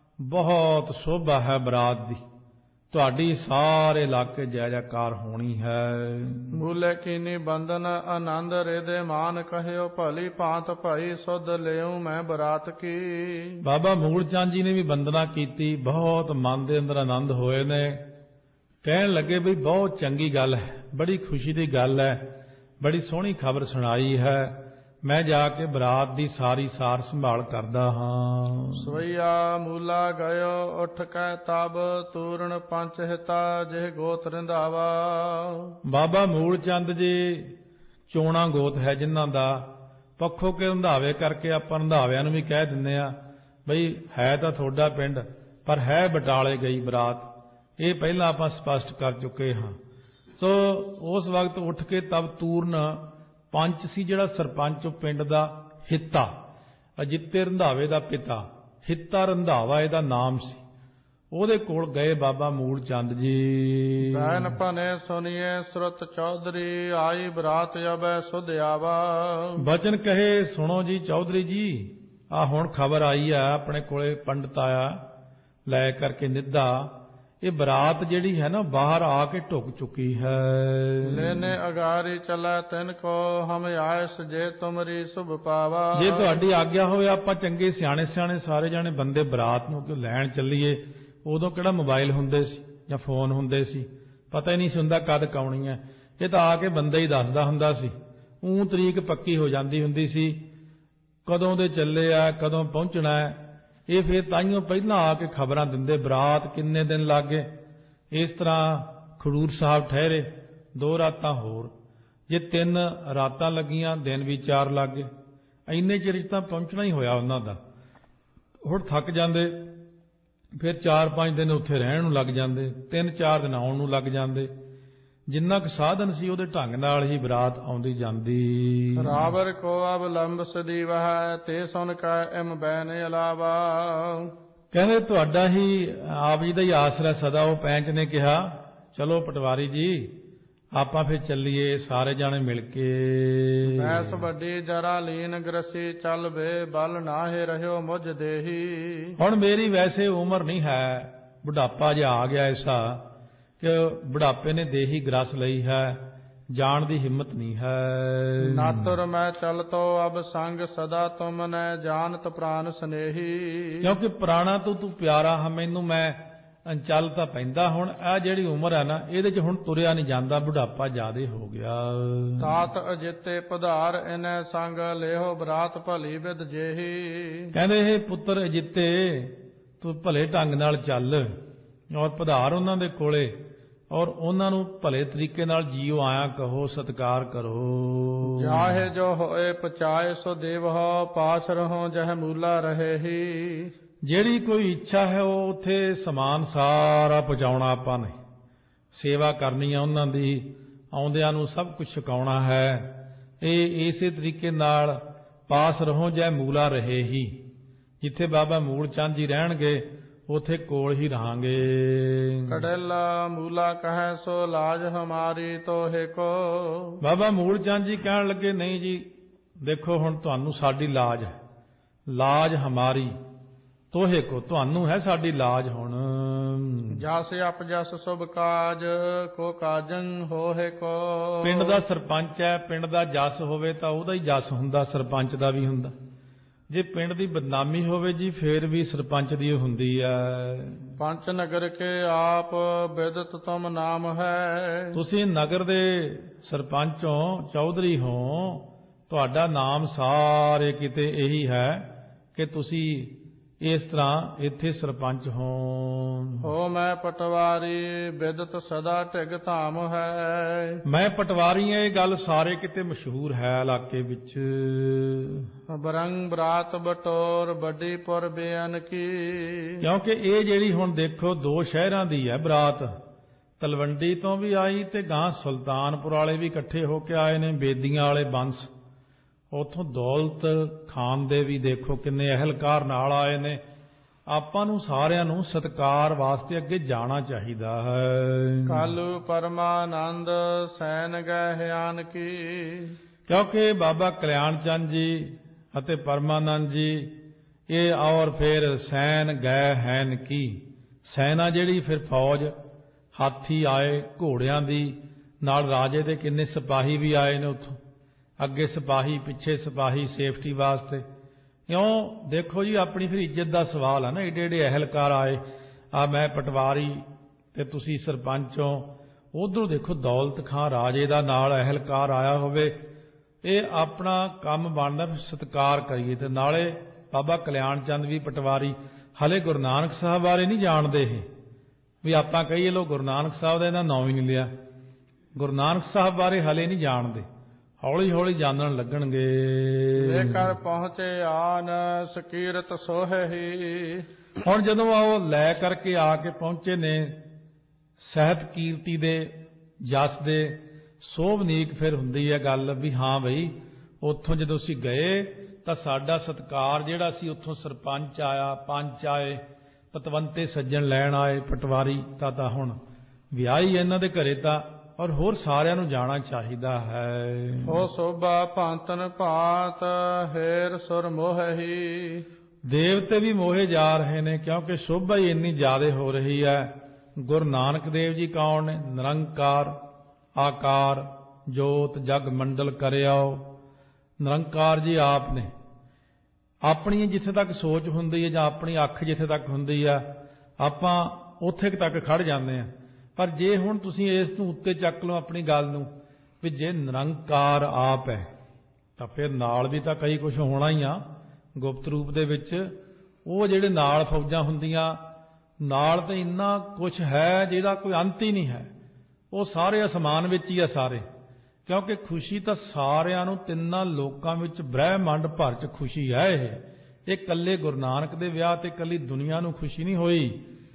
ਬਹੁਤ ਸ਼ੋਭਾ ਹੈ ਬਰਾਤ ਦੀ, ਤੁਹਾਡੀ ਸਾਰੇ ਇਲਾਕੇ ਜੈ ਜੈਕਾਰ ਹੋਣੀ ਹੈ। ਮੂਲੇ ਕੀਨੀ ਬੰਧਨ ਆਨੰਦ ਰਿਦੇ ਮਾਨ, ਕਹਿਓ ਭਲੀ ਭਾਂਤ ਭਾਈ ਸੁਧ ਲਿਉ ਮੈਂ ਬਰਾਤ ਕੀ। ਬਾਬਾ ਮੂਲ ਚੰਦ ਜੀ ਨੇ ਵੀ ਵੰਦਨਾ ਕੀਤੀ, ਬਹੁਤ ਮਨ ਦੇ ਅੰਦਰ ਆਨੰਦ ਹੋਏ ਨੇ, ਕਹਿਣ ਲੱਗੇ ਬਈ ਬਹੁਤ ਚੰਗੀ ਗੱਲ ਹੈ, ਬੜੀ ਖੁਸ਼ੀ ਦੀ ਗੱਲ ਹੈ, ਬੜੀ ਸੋਹਣੀ ਖਬਰ ਸੁਣਾਈ ਹੈ, ਮੈਂ ਜਾ ਕੇ ਬਰਾਤ ਦੀ ਸਾਰੀ ਸਾਰ ਸੰਭਾਲ ਕਰਦਾ ਹਾਂ। ਸਵਈਆ ਮੂਲਾ ਗਇਓ ਉੱਠ ਕੈ ਤਬ, ਤੂਰਨ ਪੰਚ ਹਿਤਾ ਜਿਹ ਗੋਤ ਰੰਧਾਵਾ। ਬਾਬਾ ਮੂਲ ਚੰਦ ਜੀ ਚੋਣਾ ਗੋਤ ਹੈ ਜਿਨ੍ਹਾਂ ਦਾ, ਪੱਖੋਂ ਕੇ ਰੰਧਾਵੇ ਕਰਕੇ ਆਪਾਂ ਰੰਧਾਵਿਆਂ ਨੂੰ ਵੀ ਕਹਿ ਦਿੰਦੇ ਆ ਬਈ ਹੈ ਤਾਂ ਤੁਹਾਡਾ ਪਿੰਡ, ਪਰ ਹੈ ਬਟਾਲੇ ਗਈ ਬਰਾਤ, ਇਹ ਪਹਿਲਾਂ ਆਪਾਂ ਸਪਸ਼ਟ ਕਰ ਚੁੱਕੇ ਹਾਂ। ਸੋ ਉਸ ਵਕਤ ਉੱਠ ਕੇ ਤਬ ਤੂਰਨ ਪੰਚ ਸੀ, ਜਿਹੜਾ ਸਰਪੰਚ ਪਿੰਡ ਦਾ, ਹਿੱਤਾ ਅਜਿੱਤੇ ਰੰਧਾਵੇ ਦਾ ਪਿਤਾ, ਹਿੱਤਾ ਰੰਧਾਵਾ ਇਹਦਾ ਨਾਮ ਸੀ, ਉਹਦੇ ਕੋਲ ਗਏ ਬਾਬਾ ਮੂਲ ਚੰਦ ਜੀ। ਬੈਨ ਭਨੇ ਸੁਨੀਏ ਸੁਰਤ ਚੌਧਰੀ, ਆਈ ਬਰਾਤ ਅਬੈ ਸੁਧ ਆਵਾ। ਬਚਨ ਕਹੇ ਸੁਣੋ ਜੀ ਚੌਧਰੀ ਜੀ, ਆ ਹੁਣ ਖਬਰ ਆਈ ਆ ਆਪਣੇ ਕੋਲੇ, ਪੰਡਤ ਆਇਆ ਲੈ ਕਰਕੇ ਨਿੱਧਾ, ਇਹ ਬਰਾਤ ਜਿਹੜੀ ਹੈ ਨਾ ਬਾਹਰ ਆ ਕੇ ਢੁਕ ਚੁੱਕੀ ਹੈ। ਲੈਨੇ ਅਗਾਰੀ ਚਲਾ ਤਿਨ ਕੋ, ਹਮ ਆਇਸ ਜੇ ਤੁਮਰੀ ਸੁਭ ਪਾਵਾ। ਜੇ ਤੁਹਾਡੀ ਆਗਿਆ ਹੋਵੇ ਆਪਾਂ ਚੰਗੇ ਸਿਆਣੇ ਸਿਆਣੇ ਸਾਰੇ ਜਾਣੇ ਬੰਦੇ ਬਰਾਤ ਨੂੰ ਕਿਉਂ ਲੈਣ ਚੱਲੀਏ। ਉਦੋਂ ਕਿਹੜਾ ਮੋਬਾਈਲ ਹੁੰਦੇ ਸੀ ਜਾਂ ਫੋਨ ਹੁੰਦੇ ਸੀ, ਪਤਾ ਹੀ ਨਹੀਂ ਸੀ ਹੁੰਦਾ ਕਦ ਕਾਉਣੀ ਹੈ, ਇਹ ਤਾਂ ਆ ਕੇ ਬੰਦਾ ਹੀ ਦੱਸਦਾ ਹੁੰਦਾ ਸੀ। ਤਰੀਕ ਪੱਕੀ ਹੋ ਜਾਂਦੀ ਹੁੰਦੀ ਸੀ, ਕਦੋਂ ਦੇ ਚੱਲੇ ਆ, ਕਦੋਂ ਪਹੁੰਚਣਾ ਹੈ, ਇਹ ਫਿਰ ਤਾਈਓਂ ਪਹਿਲਾਂ ਆ ਕੇ ਖਬਰਾਂ ਦਿੰਦੇ, ਬਰਾਤ ਕਿੰਨੇ ਦਿਨ ਲੱਗ ਗਏ। ਇਸ ਤਰ੍ਹਾਂ ਖਡੂਰ ਸਾਹਿਬ ਠਹਿਰੇ 2 ਰਾਤਾਂ ਹੋਰ, ਜੇ 3 ਰਾਤਾਂ ਲੱਗੀਆਂ ਦਿਨ ਵੀ 4 ਲੱਗ ਗਏ, ਇੰਨੇ ਚਿਰ 'ਚ ਤਾਂ ਪਹੁੰਚਣਾ ਹੀ ਹੋਇਆ ਉਹਨਾਂ ਦਾ। ਹੁਣ ਥੱਕ ਜਾਂਦੇ, ਫਿਰ 4-5 ਦਿਨ ਉੱਥੇ ਰਹਿਣ ਨੂੰ ਲੱਗ ਜਾਂਦੇ, 3-4 ਦਿਨ ਆਉਣ ਨੂੰ ਲੱਗ ਜਾਂਦੇ। ਜਿੰਨਾ ਕੁ ਸਾਧਨ ਸੀ ਉਹਦੇ ਢੰਗ ਨਾਲ ਹੀ ਬਰਾਤ ਆਉਂਦੀ ਜਾਂਦੀ। ਰਾਵਰ ਕੋ ਅਵਲੰਬ ਸਦੀ ਵਹਿ, ਤੇ ਸੁਨ ਕੈ ਇਮ ਬੈਨ ਅਲਾਵਾ। ਕਹਿੰਦੇ ਤੁਹਾਡਾ ਹੀ ਆਪ ਜੀ ਦਾ ਹੀ ਆਸਰਾ ਸਦਾ। ਉਹ ਪੈਂਚ ਨੇ ਕਿਹਾ ਚਲੋ ਪਟਵਾਰੀ ਜੀ ਆਪਾਂ ਫਿਰ ਚੱਲੀਏ ਸਾਰੇ ਜਾਣੇ ਮਿਲ ਕੇ। ਐਸ ਵੱਡੀ ਜਰਾ ਲੀਨ ਗ੍ਰਸੀ, ਚੱਲ ਵੇ ਬਲ ਨਾਹੇ ਰਹਿਓ ਮੁਝ ਦੇਹੀ। ਹੁਣ ਮੇਰੀ ਵੈਸੇ ਉਮਰ ਨਹੀਂ ਹੈ, ਬੁਢਾਪਾ ਜਿਹਾ ਆ ਗਿਆ ਐਸਾ ਕਿ ਬੁਢਾਪੇ ਨੇ ਦੇਹੀ ਗ੍ਰਸ ਲਈ ਹੈ, ਜਾਣ ਦੀ ਹਿੰਮਤ ਨਹੀਂ ਹੈ। ਨਾਤੁਰ ਮੈਂ ਚਲਤੋ ਅਬ ਸੰਗ ਸਦਾ, ਤੁਮ ਨੇ ਜਾਣਤ ਪ੍ਰਾਨ ਸਨੇਹੀ। ਕਿਉਂਕਿ ਪ੍ਰਾਣਾ ਤੋਂ ਤੂੰ ਪਿਆਰਾ ਹਾਂ ਮੈਨੂੰ, ਮੈਂ ਚੱਲ ਤਾਂ ਪੈਂਦਾ। ਹੁਣ ਇਹ ਜਿਹੜੀ ਉਮਰ ਹੈ ਨਾ, ਇਹਦੇ 'ਚ ਹੁਣ ਤੁਰਿਆ ਨਹੀਂ ਜਾਂਦਾ, ਬੁਢਾਪਾ ਜ਼ਿਆਦੇ ਹੋ ਗਿਆ। ਤਾਤ ਅਜਿੱਤੇ ਪਧਾਰ ਇਨੈ ਸੰਗ, ਲੇਹੋ ਬਰਾਤ ਭਲੀ ਵਿਦ ਜੇਹੀ। ਕਹਿੰਦੇ ਇਹ ਪੁੱਤਰ ਅਜਿੱਤੇ ਤੂੰ ਭਲੇ ਢੰਗ ਨਾਲ ਚੱਲ ਔਰ ਪਧਾਰ ਉਹਨਾਂ ਦੇ ਕੋਲੇ, ਔਰ ਉਹਨਾਂ ਨੂੰ ਭਲੇ ਤਰੀਕੇ ਨਾਲ ਜੀਓ ਆਇਆ ਕਹੋ, ਸਤਿਕਾਰ ਕਰੋ। ਜਾਹੇ ਜੋ ਹੋਏ ਪਚਾਏ ਸੋ ਦੇਵਹੁ, ਪਾਸ ਰਹੋ ਜਹ ਮੂਲਾ ਰਹੇ ਹੀ। ਜਿਹੜੀ ਕੋਈ ਇੱਛਾ ਹੈ ਉਹ ਉੱਥੇ ਸਮਾਨ ਸਾਰਾ ਪਹੁੰਚਾਉਣਾ ਆਪਾਂ ਨੇ, ਸੇਵਾ ਕਰਨੀ ਆ ਉਹਨਾਂ ਦੀ, ਆਉਂਦਿਆਂ ਨੂੰ ਸਭ ਕੁਝ ਛਕਾਉਣਾ ਹੈ। ਇਹ ਇਸੇ ਤਰੀਕੇ ਨਾਲ ਪਾਸ ਰਹੋ ਜਹ ਮੂਲਾ ਰਹੇ ਹੀ, ਜਿੱਥੇ ਬਾਬਾ ਮੂਲ ਚੰਦ ਜੀ ਰਹਿਣਗੇ ਉਥੇ ਕੋਲ ਹੀ ਰਹਾਂਗੇ। ਕੜੇਲਾ ਮੂਲਾ ਕਹੈ ਸੋ ਲਾਜ ਹਮਾਰੀ ਤੋਹੇ ਕੋ। ਬਾਬਾ ਮੂਲ ਚੰਦ ਜੀ ਕਹਿਣ ਲੱਗੇ ਨਹੀਂ ਜੀ ਦੇਖੋ ਹੁਣ ਤੁਹਾਨੂੰ ਸਾਡੀ ਲਾਜ ਹੈ, ਲਾਜ ਹਮਾਰੀ ਤੋਹੇ ਕੋ, ਤੁਹਾਨੂੰ ਹੈ ਸਾਡੀ ਲਾਜ। ਹੁਣ ਜਸ ਅਪ ਜਸ ਸੁਭ ਕਾਜ, ਕੋ ਕਾਜੰ ਹੋਏ ਕੋ। ਪਿੰਡ ਦਾ ਸਰਪੰਚ ਹੈ, ਪਿੰਡ ਦਾ ਜਸ ਹੋਵੇ ਤਾਂ ਉਹਦਾ ਹੀ ਜਸ ਹੁੰਦਾ, ਸਰਪੰਚ ਦਾ ਵੀ ਹੁੰਦਾ। ਜੇ ਪਿੰਡ ਦੀ ਬਦਨਾਮੀ ਹੋਵੇ ਜੀ ਫੇਰ ਵੀ ਸਰਪੰਚ ਦੀ ਹੁੰਦੀ ਹੈ। ਪੰਚ ਨਗਰ ਕੇ ਆਪ ਬਿਦਤ ਤੁਮ ਨਾਮ ਹੈ। ਤੁਸੀਂ ਨਗਰ ਦੇ ਸਰਪੰਚ ਹੋ, ਚੌਧਰੀ ਹੋ, ਤੁਹਾਡਾ ਨਾਮ ਸਾਰੇ ਕਿਤੇ ਇਹੀ ਹੈ ਕਿ ਤੁਸੀਂ ਇਸ ਤਰ੍ਹਾਂ ਇੱਥੇ ਸਰਪੰਚ ਹੋ ਮੈਂ ਪਟਵਾਰੀ ਬਿਦਤ ਸਦਾ ਢਿਗ ਧਾਮ ਹੈ। ਮੈਂ ਪਟਵਾਰੀ ਹਾਂ, ਇਹ ਗੱਲ ਸਾਰੇ ਕਿਤੇ ਮਸ਼ਹੂਰ ਹੈ ਇਲਾਕੇ ਵਿੱਚ। ਬਰੰਗ ਬਰਾਤ ਬਟੋਰ ਵੱਡੀ ਪੁਰ ਬੇਅਨ ਕੀ, ਕਿਉਂਕਿ ਇਹ ਜਿਹੜੀ ਹੁਣ ਦੇਖੋ ਦੋ ਸ਼ਹਿਰਾਂ ਦੀ ਹੈ ਬਰਾਤ, ਤਲਵੰਡੀ ਤੋਂ ਵੀ ਆਈ ਤੇ ਗਾਂ ਸੁਲਤਾਨਪੁਰ ਵਾਲੇ ਵੀ ਇਕੱਠੇ ਹੋ ਕੇ ਆਏ ਨੇ, ਬੇਦੀਆਂ ਵਾਲੇ ਬੰਸ। ਉੱਥੋਂ ਦੌਲਤ ਖਾਨ ਦੇ ਵੀ ਦੇਖੋ ਕਿੰਨੇ ਅਹਿਲਕਾਰ ਨਾਲ ਆਏ ਨੇ। ਆਪਾਂ ਨੂੰ ਸਾਰਿਆਂ ਨੂੰ ਸਤਿਕਾਰ ਵਾਸਤੇ ਅੱਗੇ ਜਾਣਾ ਚਾਹੀਦਾ ਹੈ। ਕਾਲੂ ਪਰਮਾਨੰਦ ਸੈਨ ਗਏ ਹਿਆਨ ਕੀ, ਕਿਉਂਕਿ ਬਾਬਾ ਕਲਿਆਣ ਚੰਦ ਜੀ ਅਤੇ ਪਰਮਾਨੰਦ ਜੀ ਇਹ ਔਰ ਫਿਰ ਸੈਨ ਗਏ ਹੈਨ ਕੀ, ਸੈਨਾ ਜਿਹੜੀ ਫਿਰ ਫੌਜ, ਹਾਥੀ ਆਏ ਘੋੜਿਆਂ ਦੀ, ਨਾਲ ਰਾਜੇ ਦੇ ਕਿੰਨੇ ਸਿਪਾਹੀ ਵੀ ਆਏ ਨੇ ਉੱਥੋਂ, ਅੱਗੇ ਸਿਪਾਹੀ ਪਿੱਛੇ ਸਿਪਾਹੀ ਸੇਫਟੀ ਵਾਸਤੇ। ਕਿਉਂ ਦੇਖੋ ਜੀ ਆਪਣੀ ਫਿਰ ਇੱਜ਼ਤ ਦਾ ਸਵਾਲ ਹੈ ਨਾ, ਏਡੇ ਏਡੇ ਅਹਿਲਕਾਰ ਆਏ। ਮੈਂ ਪਟਵਾਰੀ ਤੇ ਤੁਸੀਂ ਸਰਪੰਚ ਹੋ, ਉਧਰੋਂ ਦੇਖੋ ਦੌਲਤ ਖਾਂ ਰਾਜੇ ਦਾ ਨਾਲ ਅਹਿਲਕਾਰ ਆਇਆ ਹੋਵੇ, ਇਹ ਆਪਣਾ ਕੰਮ ਬਣਦਾ ਸਤਿਕਾਰ ਕਰੀਏ। ਤੇ ਨਾਲੇ ਬਾਬਾ ਕਲਿਆਣ ਚੰਦ ਵੀ ਪਟਵਾਰੀ, ਹਲੇ ਗੁਰੂ ਨਾਨਕ ਸਾਹਿਬ ਬਾਰੇ ਨਹੀਂ ਜਾਣਦੇ ਇਹ, ਵੀ ਆਪਾਂ ਕਹੀਏ ਲੋ ਗੁਰੂ ਨਾਨਕ ਸਾਹਿਬ ਦਾ ਇਹਨਾਂ ਨਾਂ ਹੀ ਨਹੀਂ ਲਿਆ, ਗੁਰੂ ਨਾਨਕ ਸਾਹਿਬ ਬਾਰੇ ਹਲੇ ਨਹੀਂ ਜਾਣਦੇ, ਹੌਲੀ ਹੌਲੀ ਜਾਣਨ ਲੱਗਣਗੇ। ਜੇਕਰ ਪਹੁੰਚੇ ਆਨ ਸਕੀਰਤ ਸੋਹੀ, ਹੁਣ ਜਦੋਂ ਉਹ ਲੈ ਕਰਕੇ ਆ ਕੇ ਪਹੁੰਚੇ ਨੇ ਸਹਿਤ ਕੀਰਤੀ ਦੇ ਜਸ ਦੇ ਸੋਭਨੀਕ, ਫਿਰ ਹੁੰਦੀ ਹੈ ਗੱਲ ਵੀ ਹਾਂ ਬਈ ਉੱਥੋਂ ਜਦੋਂ ਅਸੀਂ ਗਏ ਤਾਂ ਸਾਡਾ ਸਤਿਕਾਰ ਜਿਹੜਾ ਸੀ, ਉੱਥੋਂ ਸਰਪੰਚ ਆਇਆ, ਪੰਚ ਆਏ, ਪਤਵੰਤੇ ਸੱਜਣ ਲੈਣ ਆਏ, ਪਟਵਾਰੀ ਤਾਂ ਹੁਣ ਵਿਆਹੀ ਇਹਨਾਂ ਦੇ ਘਰੇ ਤਾਂ, ਔਰ ਹੋਰ ਸਾਰਿਆਂ ਨੂੰ ਜਾਣਾ ਚਾਹੀਦਾ ਹੈ। ਹੋ ਸੋਭਾ ਭਾਂਤਨ ਭਾਤ ਹੇਰ ਸੁਰ ਮੋਹੀ, ਦੇਵਤੇ ਵੀ ਮੋਹੇ ਜਾ ਰਹੇ ਨੇ ਕਿਉਂਕਿ ਸ਼ੋਭਾ ਹੀ ਇੰਨੀ ਜ਼ਿਆਦਾ ਹੋ ਰਹੀ ਹੈ। ਗੁਰੂ ਨਾਨਕ ਦੇਵ ਜੀ ਕੌਣ ਨੇ? ਨਿਰੰਕਾਰ ਆਕਾਰ ਜੋਤ ਜਗ ਮੰਡਲ ਕਰਿਆਓ, ਨਿਰੰਕਾਰ ਜੀ ਆਪ ਨੇ। ਆਪਣੀ ਜਿੱਥੇ ਤੱਕ ਸੋਚ ਹੁੰਦੀ ਹੈ ਜਾਂ ਆਪਣੀ ਅੱਖ ਜਿੱਥੇ ਤੱਕ ਹੁੰਦੀ ਹੈ ਆਪਾਂ ਉੱਥੇ ਤੱਕ ਖੜ ਜਾਂਦੇ ਹਾਂ। ਪਰ ਜੇ ਹੁਣ ਤੁਸੀਂ ਇਸ ਤੋਂ ਉੱਤੇ ਚੱਕ ਲਓ ਆਪਣੀ ਗੱਲ ਨੂੰ ਵੀ ਜੇ ਨਿਰੰਕਾਰ ਆਪ ਹੈ ਤਾਂ ਫਿਰ ਨਾਲ ਵੀ ਤਾਂ ਕਈ ਕੁਝ ਹੋਣਾ ਹੀ ਆ ਗੁਪਤ ਰੂਪ ਦੇ ਵਿੱਚ। ਉਹ ਜਿਹੜੇ ਨਾਲ ਫੌਜਾਂ ਹੁੰਦੀਆਂ ਨਾਲ ਤਾਂ ਇੰਨਾ ਕੁਝ ਹੈ ਜਿਹਦਾ ਕੋਈ ਅੰਤ ਹੀ ਨਹੀਂ ਹੈ। ਉਹ ਸਾਰੇ ਅਸਮਾਨ ਵਿੱਚ ਹੀ ਆ ਸਾਰੇ, ਕਿਉਂਕਿ ਖੁਸ਼ੀ ਤਾਂ ਸਾਰਿਆਂ ਨੂੰ, ਤਿੰਨਾਂ ਲੋਕਾਂ ਵਿੱਚ ਬ੍ਰਹਿਮੰਡ ਭਰ 'ਚ ਖੁਸ਼ੀ ਹੈ। ਇਹ ਇਕੱਲੇ ਗੁਰੂ ਨਾਨਕ ਦੇ ਵਿਆਹ ਤੇ ਇਕੱਲੀ ਦੁਨੀਆ ਨੂੰ ਖੁਸ਼ੀ ਨਹੀਂ ਹੋਈ,